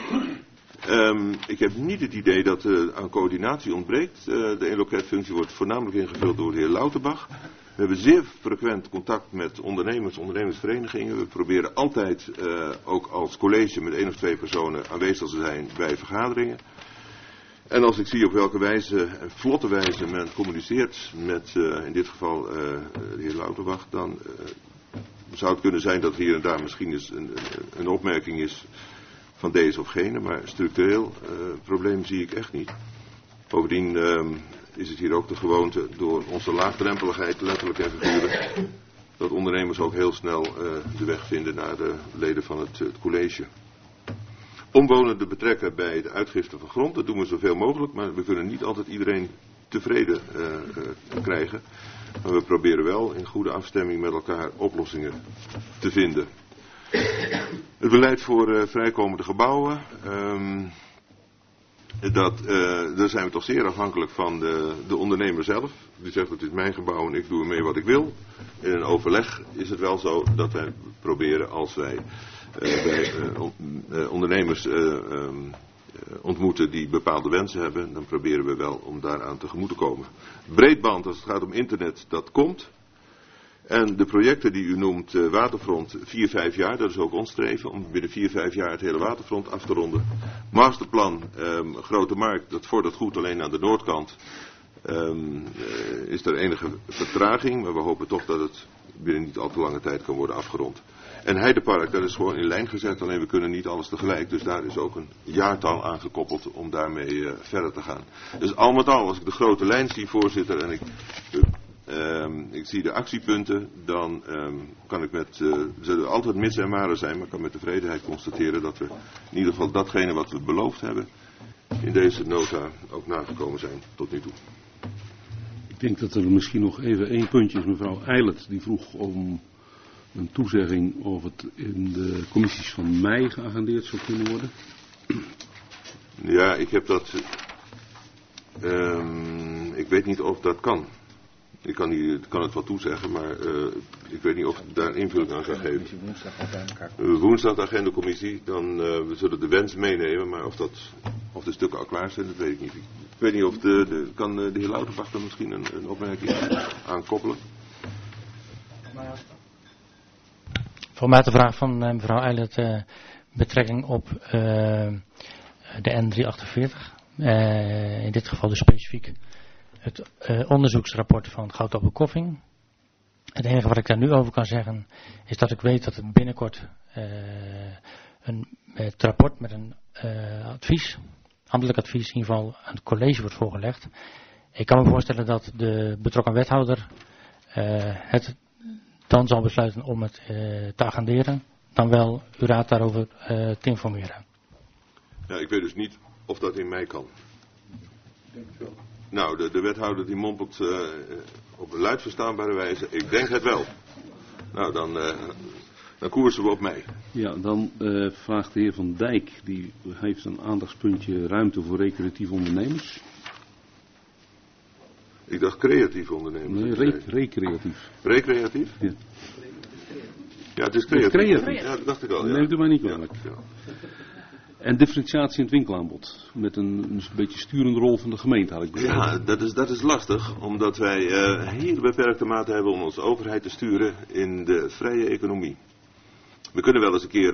Ik heb niet het idee dat aan coördinatie ontbreekt. De één-loketfunctie wordt voornamelijk ingevuld door de heer Lauterbach. We hebben zeer frequent contact met ondernemersverenigingen. We proberen altijd ook als college met 1 of 2 personen aanwezig te zijn bij vergaderingen. En als ik zie op welke wijze, en vlotte wijze, men communiceert met in dit geval de heer Lauterbach, dan zou het kunnen zijn dat hier en daar misschien eens een opmerking is van deze of gene, maar structureel probleem zie ik echt niet. Bovendien is het hier ook de gewoonte door onze laagdrempeligheid, letterlijk en figuurlijk, dat ondernemers ook heel snel de weg vinden naar de leden van het college. Omwonenden betrekken bij de uitgifte van grond, dat doen we zoveel mogelijk, maar we kunnen niet altijd iedereen tevreden krijgen. Maar we proberen wel in goede afstemming met elkaar oplossingen te vinden. Het beleid voor vrijkomende gebouwen, daar zijn we toch zeer afhankelijk van de ondernemer zelf. Die zegt het is mijn gebouw en ik doe ermee wat ik wil. In een overleg is het wel zo dat wij proberen als wij ondernemers ontmoeten die bepaalde wensen hebben, dan proberen we wel om daaraan tegemoet te komen. Breedband als het gaat om internet, dat komt. En de projecten die u noemt, waterfront, 4-5 jaar, dat is ook ons streven om binnen 4-5 jaar het hele waterfront af te ronden. Masterplan, Grote Markt, dat vordert goed, alleen aan de noordkant is er enige vertraging, maar we hopen toch dat het binnen niet al te lange tijd kan worden afgerond. En Heidepark, dat is gewoon in lijn gezet, alleen we kunnen niet alles tegelijk, dus daar is ook een jaartal aan gekoppeld om daarmee verder te gaan. Dus al met al, als ik de grote lijn zie, voorzitter, en ik zie de actiepunten, dan kan ik zullen altijd mis en maren zijn, maar ik kan met tevredenheid constateren dat we in ieder geval datgene wat we beloofd hebben in deze nota ook nagekomen zijn tot nu toe. Ik denk dat er misschien nog even 1 puntje is. Mevrouw Eilert die vroeg om een toezegging of het in de commissies van mei geagendeerd zou kunnen worden. Ja, ik heb dat. Ik weet niet of dat kan. Ik kan het wel toezeggen, maar ik weet niet of ik daar een invulling aan zou geven. Woensdag de agendacommissie, dan we zullen de wens meenemen, maar of de stukken al klaar zijn, dat weet ik niet. Ik weet niet of kan de heer Louterbach er misschien een opmerking aan koppelen? Voor mij de vraag van mevrouw Eilert betrekking op de N348. In dit geval dus specifiek het onderzoeksrapport van Goudtop en Koffing. Het enige wat ik daar nu over kan zeggen is dat ik weet dat het binnenkort het rapport met een advies, handelijk advies in ieder geval aan het college wordt voorgelegd. Ik kan me voorstellen dat de betrokken wethouder het dan zal besluiten om het te agenderen, dan wel uw raad daarover te informeren. Ja, ik weet dus niet of dat in mei kan. Denk het wel. Nou, de wethouder die mompelt op een luid verstaanbare wijze, ik denk het wel. Nou, dan koersen we op mei. Ja, dan vraagt de heer Van Dijk, die heeft een aandachtspuntje ruimte voor recreatieve ondernemers. Ik dacht creatieve ondernemers. Nee, recreatief. Recreatief? Ja. Ja, het is creatief. Creatief. Ja, dat dacht ik al. Ja. Neemt u mij niet kwalijk. Ja. En differentiatie in het winkelaanbod. Met een beetje sturende rol van de gemeente, had ik begrepen. Ja, dat is lastig. Omdat wij hele beperkte mate hebben om onze overheid te sturen in de vrije economie. We kunnen wel eens een keer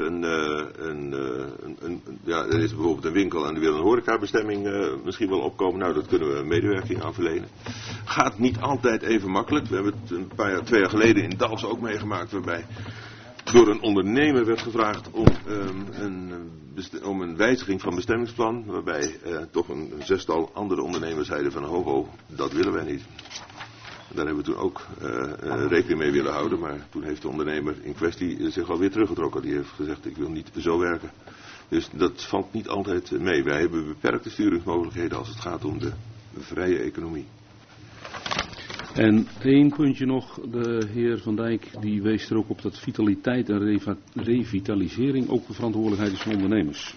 er is bijvoorbeeld een winkel en er wil een horecabestemming misschien wel opkomen. Nou, dat kunnen we medewerking aan verlenen. Gaat niet altijd even makkelijk. We hebben het 2 jaar geleden in Dalfsen ook meegemaakt, waarbij door een ondernemer werd gevraagd om een wijziging van bestemmingsplan, waarbij toch een 6-tal andere ondernemers zeiden van ho, dat willen wij niet. Daar hebben we toen ook rekening mee willen houden, maar toen heeft de ondernemer in kwestie zich alweer teruggetrokken. Die heeft gezegd, ik wil niet zo werken. Dus dat valt niet altijd mee. Wij hebben beperkte sturingsmogelijkheden als het gaat om de vrije economie. En 1 puntje nog, de heer Van Dijk die wees er ook op dat vitaliteit en revitalisering ook de verantwoordelijkheid is van ondernemers.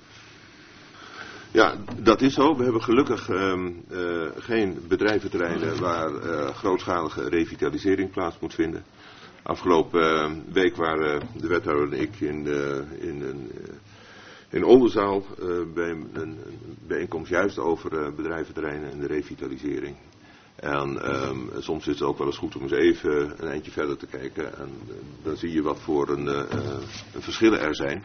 Ja, dat is zo. We hebben gelukkig geen bedrijventerreinen waar grootschalige revitalisering plaats moet vinden. Afgelopen week waren de wethouder en ik in Oldenzaal bij een bijeenkomst juist over bedrijventerreinen en de revitalisering. En soms is het ook wel eens goed om eens even een eindje verder te kijken. En dan zie je wat voor een verschillen er zijn.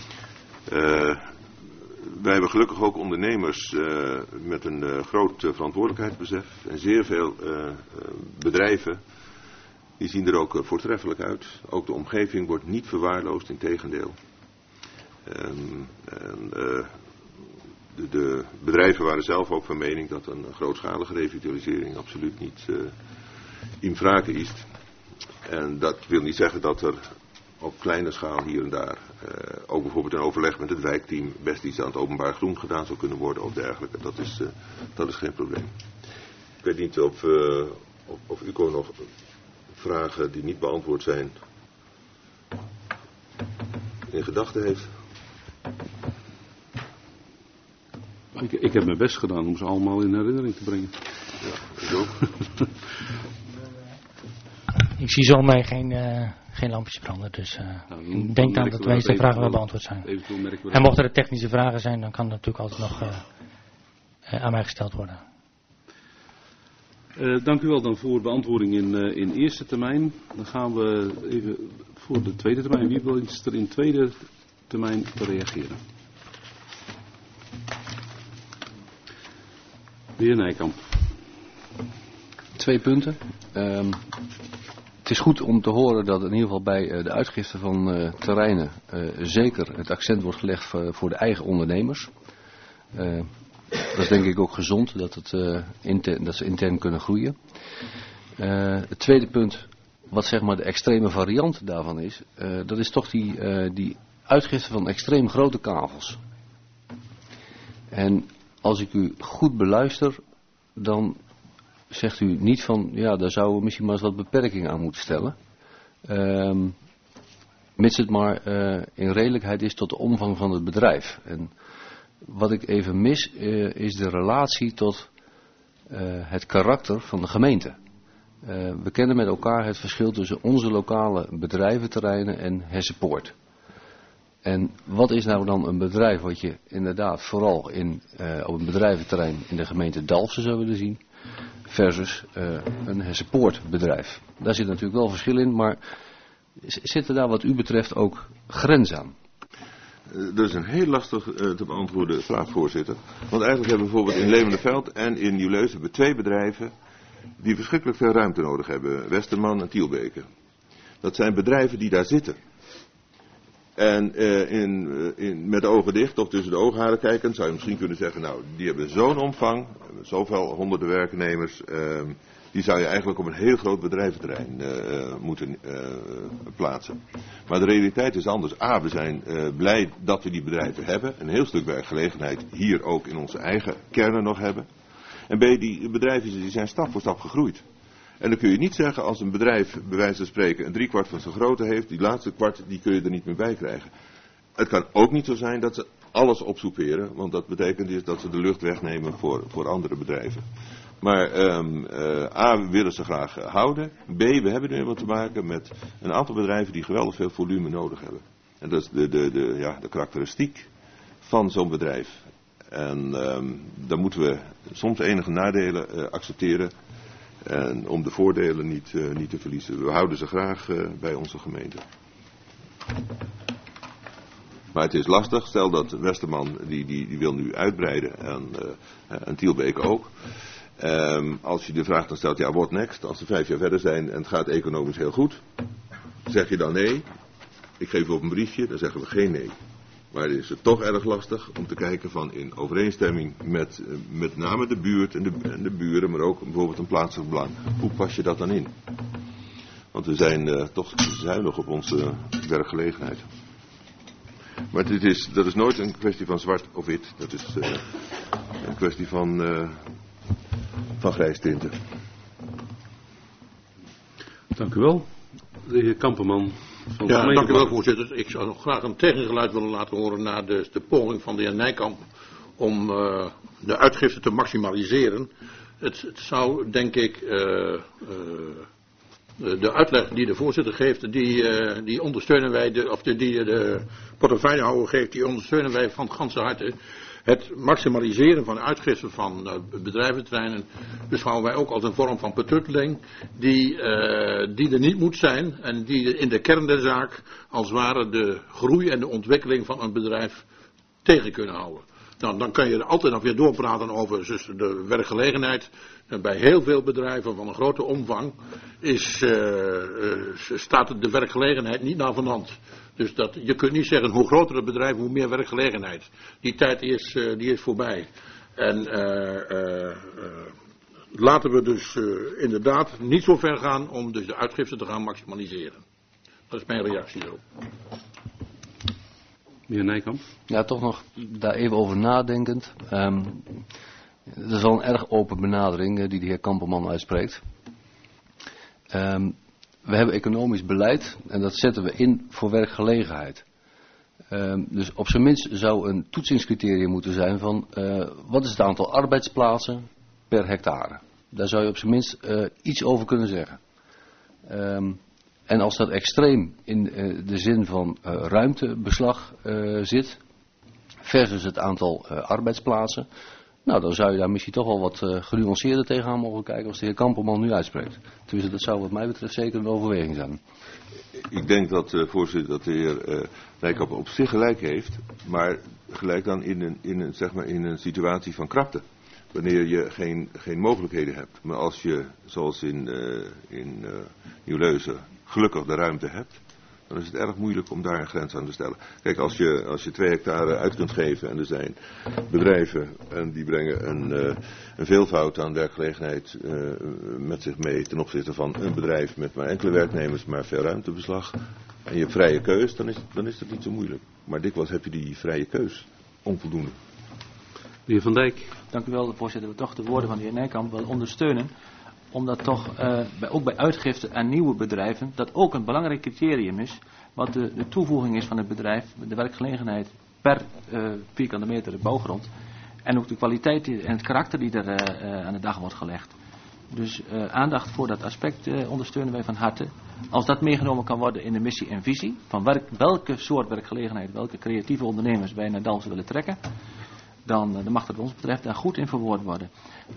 Wij hebben gelukkig ook ondernemers met een groot verantwoordelijkheidsbesef. En zeer veel bedrijven die zien er ook voortreffelijk uit. Ook de omgeving wordt niet verwaarloosd, integendeel. De bedrijven waren zelf ook van mening dat een grootschalige revitalisering absoluut niet in vraag is. En dat wil niet zeggen dat er op kleine schaal hier en daar, ook bijvoorbeeld in overleg met het wijkteam, best iets aan het openbaar groen gedaan zou kunnen worden of dergelijke. Dat is geen probleem. Ik weet niet of Uco nog vragen die niet beantwoord zijn in gedachten heeft. Ik heb mijn best gedaan om ze allemaal in herinnering te brengen. Ja, ik ook. Ik zie zo mij geen lampjes branden, dus ik denk dan dat de meeste vragen wel beantwoord zijn. En mochten er technische vragen zijn, dan kan dat natuurlijk altijd nog aan mij gesteld worden. Dank u wel dan voor beantwoording in eerste termijn. Dan gaan we even voor de tweede termijn. Wie wil er in tweede termijn te reageren? De heer Nijkamp. 2 punten. Het is goed om te horen dat in ieder geval bij de uitgifte van terreinen zeker het accent wordt gelegd voor de eigen ondernemers. Dat is denk ik ook gezond, dat ze intern kunnen groeien. Het tweede punt, wat zeg maar de extreme variant daarvan is, dat is toch die uitgifte van extreem grote kavels. En als ik u goed beluister, dan zegt u niet van, ja, daar zouden we misschien maar eens wat beperkingen aan moeten stellen. Mits het maar in redelijkheid is tot de omvang van het bedrijf. En wat ik even mis, is de relatie tot het karakter van de gemeente. We kennen met elkaar het verschil tussen onze lokale bedrijventerreinen en Hessenpoort. En wat is nou dan een bedrijf wat je inderdaad vooral op een bedrijventerrein in de gemeente Dalfsen zou willen zien, versus een Hessenpoortbedrijf. Daar zit natuurlijk wel verschil in, maar zitten daar wat u betreft ook grenzen aan? Dat is een heel lastig te beantwoorden vraag, voorzitter. Want eigenlijk hebben we bijvoorbeeld in Leeuwenveld en in Nieuw-Leusden 2 bedrijven die verschrikkelijk veel ruimte nodig hebben. Westerman en Tielbeke. Dat zijn bedrijven die daar zitten. En met de ogen dicht of tussen de oogharen kijkend zou je misschien kunnen zeggen, nou, die hebben zo'n omvang, zoveel honderden werknemers, die zou je eigenlijk op een heel groot bedrijventerrein moeten plaatsen. Maar de realiteit is anders. A, we zijn blij dat we die bedrijven hebben. Een heel stuk werkgelegenheid hier ook in onze eigen kernen nog hebben. En B, die bedrijven die zijn stap voor stap gegroeid. En dan kun je niet zeggen als een bedrijf bij wijze van spreken een 3/4 van zijn grootte heeft, die laatste kwart die kun je er niet meer bij krijgen. Het kan ook niet zo zijn dat ze alles opsoeperen, want dat betekent dus dat ze de lucht wegnemen voor andere bedrijven. Maar A, we willen ze graag houden. B, we hebben nu wat te maken met een aantal bedrijven die geweldig veel volume nodig hebben. En dat is de karakteristiek van zo'n bedrijf. En dan moeten we soms enige nadelen accepteren. En om de voordelen niet te verliezen. We houden ze graag bij onze gemeente. Maar het is lastig. Stel dat Westerman die wil nu uitbreiden en Tielbeek ook. Als je de vraag dan stelt, ja, what next? Als ze 5 jaar verder zijn en het gaat economisch heel goed. Zeg je dan nee? Ik geef op een briefje, dan zeggen we geen nee. Maar is het toch erg lastig om te kijken van in overeenstemming met name de buurt en de buren, maar ook bijvoorbeeld een plaatselijk belang. Hoe pas je dat dan in? Want we zijn toch zuinig op onze werkgelegenheid. Maar dat is nooit een kwestie van zwart of wit. Dat is een kwestie van grijstinten. Dank u wel. De heer Kamperman. Ja, dank u wel, voorzitter. Ik zou nog graag een tegengeluid willen laten horen naar de poging van de heer Nijkamp om de uitgifte te maximaliseren. Het zou, denk ik, de uitleg die de voorzitter geeft, die ondersteunen wij, die de portefeuillehouder geeft, die ondersteunen wij van ganse harte. Het maximaliseren van de uitgifte van bedrijventerreinen beschouwen wij ook als een vorm van betutteling die er niet moet zijn en die in de kern der zaak als het ware de groei en de ontwikkeling van een bedrijf tegen kunnen houden. Nou, dan kan je er altijd nog weer doorpraten over dus de werkgelegenheid. Bij heel veel bedrijven van een grote omvang staat de werkgelegenheid niet naar vanand. Dus je kunt niet zeggen hoe groter het bedrijf, hoe meer werkgelegenheid. Die tijd die is voorbij. En laten we dus inderdaad niet zo ver gaan om dus de uitgifte te gaan maximaliseren. Dat is mijn reactie erop. Meneer Nijkamp? Ja, toch nog daar even over nadenkend. Dat is al een erg open benadering die de heer Kamperman uitspreekt. We hebben economisch beleid en dat zetten we in voor werkgelegenheid. Dus op zijn minst zou een toetsingscriterium moeten zijn van wat is het aantal arbeidsplaatsen per hectare. Daar zou je op zijn minst iets over kunnen zeggen. En als dat extreem in de zin van ruimtebeslag zit, versus het aantal arbeidsplaatsen, nou dan zou je daar misschien toch wel wat genuanceerder tegenaan mogen kijken als de heer Kamperman nu uitspreekt. Dus dat zou wat mij betreft zeker een overweging zijn. Ik denk dat, voorzitter, dat de heer Nijkamp op zich gelijk heeft, maar gelijk dan in een situatie van krapte. Wanneer je geen mogelijkheden hebt. Maar als je, zoals in Nieuw-Leuzen, gelukkig de ruimte hebt, dan is het erg moeilijk om daar een grens aan te stellen. Kijk, als je 2 hectare uit kunt geven en er zijn bedrijven en die brengen een veelvoud aan werkgelegenheid met zich mee ten opzichte van een bedrijf met maar enkele werknemers, maar veel ruimtebeslag. En je hebt vrije keus, dan is dat niet zo moeilijk. Maar dikwijls heb je die vrije keus onvoldoende. De heer Van Dijk. Dank u wel, voorzitter. We toch de woorden van de heer Nijkamp wel ondersteunen. Omdat toch ook bij uitgifte aan nieuwe bedrijven dat ook een belangrijk criterium is. Wat de toevoeging is van het bedrijf, de werkgelegenheid per vierkante meter bouwgrond. En ook de kwaliteit en het karakter die er aan de dag wordt gelegd. Dus aandacht voor dat aspect ondersteunen wij van harte. Als dat meegenomen kan worden in de missie en visie, van welke soort werkgelegenheid, welke creatieve ondernemers wij naar Dalfsen willen trekken, dan mag dat wat ons betreft daar goed in verwoord worden.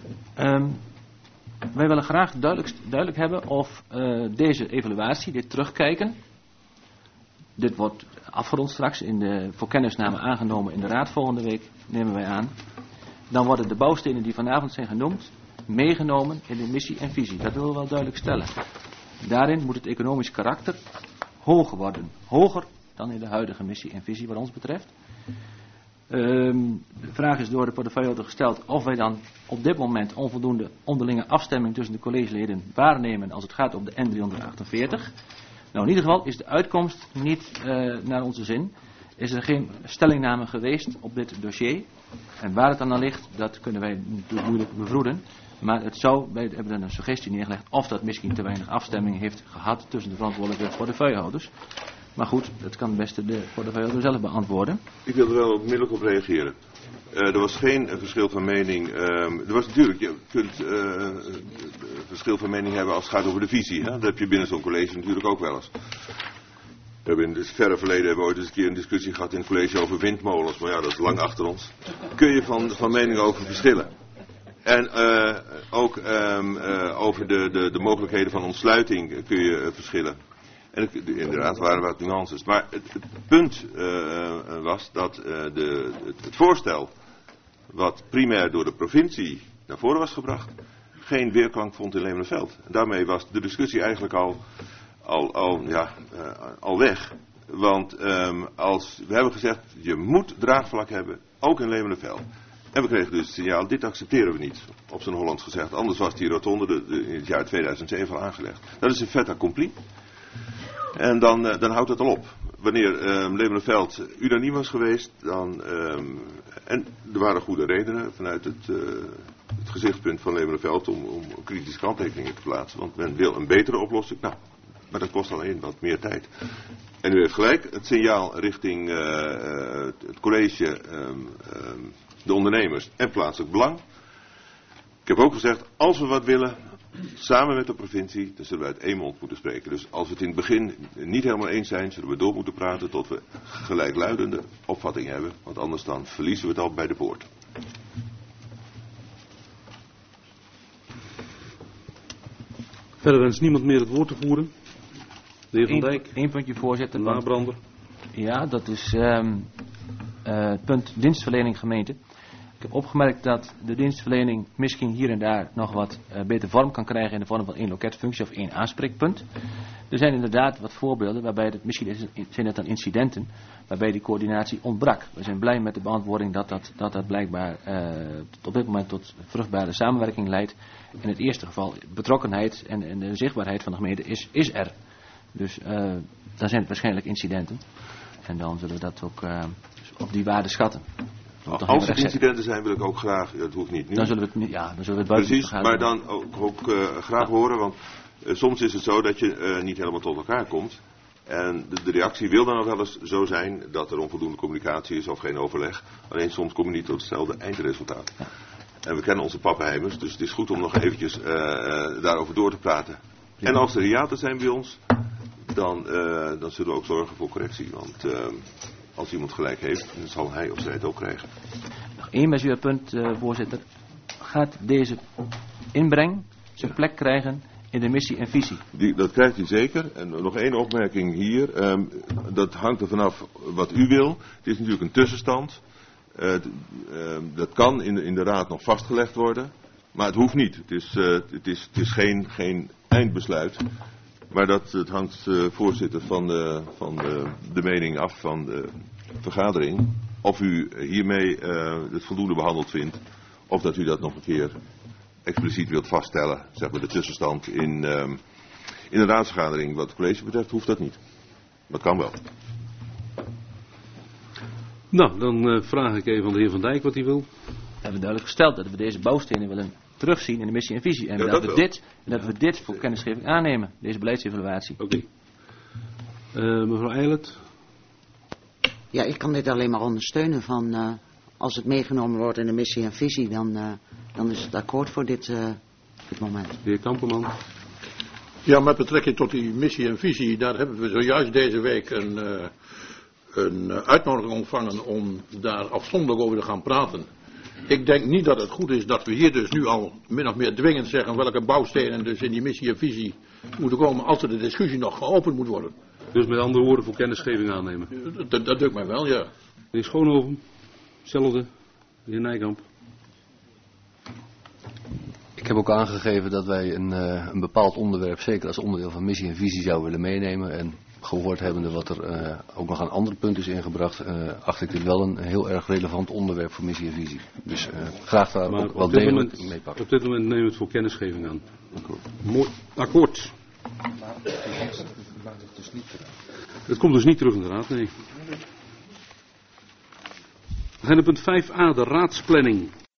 Wij willen graag duidelijk hebben of deze evaluatie, dit terugkijken, dit wordt afgerond straks voor kennisname aangenomen in de raad volgende week, nemen wij aan. Dan worden de bouwstenen die vanavond zijn genoemd meegenomen in de missie en visie. Dat willen we wel duidelijk stellen. Daarin moet het economisch karakter hoger worden. Hoger dan in de huidige missie en visie wat ons betreft. De vraag is door de portefeuillehouder gesteld of wij dan op dit moment onvoldoende onderlinge afstemming tussen de collegeleden waarnemen als het gaat om de N348. Nou, in ieder geval is de uitkomst niet naar onze zin. Is er geen stellingname geweest op dit dossier. En waar het dan aan ligt, dat kunnen wij natuurlijk moeilijk bevroeden. Maar wij hebben een suggestie neergelegd of dat misschien te weinig afstemming heeft gehad tussen de verantwoordelijke portefeuillehouders. Maar goed, dat kan het beste de portefeuillehouder zelf beantwoorden. Ik wil er wel onmiddellijk op reageren. Er was geen verschil van mening. Er was natuurlijk, je kunt verschil van mening hebben als het gaat over de visie. Hè? Dat heb je binnen zo'n college natuurlijk ook wel eens. We hebben in het verre verleden hebben we ooit eens een keer een discussie gehad in het college over windmolens. Maar ja, dat is lang achter ons. Kun je van mening over verschillen. En ook over de mogelijkheden van ontsluiting kun je verschillen. En inderdaad waren wat nuances. Maar het punt was dat het voorstel wat primair door de provincie naar voren was gebracht, geen weerklank vond in Lemelenveld. En daarmee was de discussie eigenlijk al weg. Want we hebben gezegd, je moet draagvlak hebben, ook in Lemelenveld. En we kregen dus het signaal, dit accepteren we niet, op zijn Hollands gezegd. Anders was die rotonde in het jaar 2007 al aangelegd. Dat is een fait accompli. En dan houdt het al op. Wanneer Lemelenveld unaniem was geweest, en er waren goede redenen vanuit het gezichtspunt van Lemelenveld om kritische kanttekeningen te plaatsen. Want men wil een betere oplossing. Nou, maar dat kost alleen wat meer tijd. En u heeft gelijk, het signaal richting het college, de ondernemers en plaatselijk belang. Ik heb ook gezegd, als we wat willen, samen met de provincie, dan zullen we uit één mond moeten spreken. Dus als we het in het begin niet helemaal eens zijn, zullen we door moeten praten tot we gelijkluidende opvatting hebben. Want anders dan verliezen we het al bij de poort. Verder wenst niemand meer het woord te voeren. De heer Van Dijk. Eén puntje, voorzitter. Nabrander. Ja, dat is het punt dienstverlening gemeente. Ik heb opgemerkt dat de dienstverlening misschien hier en daar nog wat beter vorm kan krijgen in de vorm van één loketfunctie of één aanspreekpunt. Er zijn inderdaad wat voorbeelden waarbij misschien zijn het dan incidenten waarbij die coördinatie ontbrak. We zijn blij met de beantwoording dat blijkbaar op dit moment tot vruchtbare samenwerking leidt. In het eerste geval betrokkenheid en de zichtbaarheid van de gemeente is er. Dus dan zijn het waarschijnlijk incidenten. En dan zullen we dat ook op die waarde schatten. Als er incidenten zijn, wil ik ook graag, dat hoeft niet nu. Dan zullen we het buiten. Precies, maar dan ook graag horen, want soms is het zo dat je niet helemaal tot elkaar komt. En de reactie wil dan ook wel eens zo zijn dat er onvoldoende communicatie is of geen overleg. Alleen soms kom je niet tot hetzelfde eindresultaat. Ja. En we kennen onze pappenheimers, dus het is goed om nog eventjes daarover door te praten. Ja. En als er hiaten zijn bij ons, dan zullen we ook zorgen voor correctie, want als iemand gelijk heeft, dan zal hij of zij het ook krijgen. Nog één mesuurpunt, voorzitter. Gaat deze inbreng zijn plek krijgen in de missie en visie? Dat krijgt hij zeker. En nog één opmerking hier. Dat hangt er vanaf wat u wil. Het is natuurlijk een tussenstand. Dat kan in de raad nog vastgelegd worden. Maar het hoeft niet. Het is geen eindbesluit. Maar het hangt voorzitter van de mening af van de vergadering. Of u hiermee het voldoende behandeld vindt. Of dat u dat nog een keer expliciet wilt vaststellen. Zeg maar de tussenstand in de raadsvergadering. Wat het college betreft hoeft dat niet. Dat kan wel. Nou, dan vraag ik even aan de heer Van Dijk wat hij wil. We hebben duidelijk gesteld dat we deze bouwstenen willen terugzien in de missie en visie. En ja, dat we dit voor kennisgeving aannemen, deze beleidsevaluatie. Oké. Mevrouw Eilert? Ja, ik kan dit alleen maar ondersteunen van als het meegenomen wordt in de missie en visie, dan is het akkoord voor dit het moment. De heer Kamperman. Ja, met betrekking tot die missie en visie, daar hebben we zojuist deze week een uitnodiging ontvangen om daar afzonderlijk over te gaan praten. Ik denk niet dat het goed is dat we hier dus nu al min of meer dwingend zeggen welke bouwstenen dus in die missie en visie moeten komen als er de discussie nog geopend moet worden. Dus met andere woorden voor kennisgeving aannemen. Dat doet mij wel, ja. De heer Schoonhoven. Hetzelfde. De heer Nijkamp. Ik heb ook aangegeven dat wij een bepaald onderwerp, zeker als onderdeel van missie en visie, zouden willen meenemen. En gehoord hebbende wat er ook nog aan andere punten is ingebracht, acht ik dit wel een heel erg relevant onderwerp voor missie en visie. Dus graag daar maar ook wel degelijk mee pakken. Op dit moment nemen we het voor kennisgeving aan. Mooi. Akkoord. Het komt dus niet terug in de raad, nee. We gaan op punt 5a, de raadsplanning.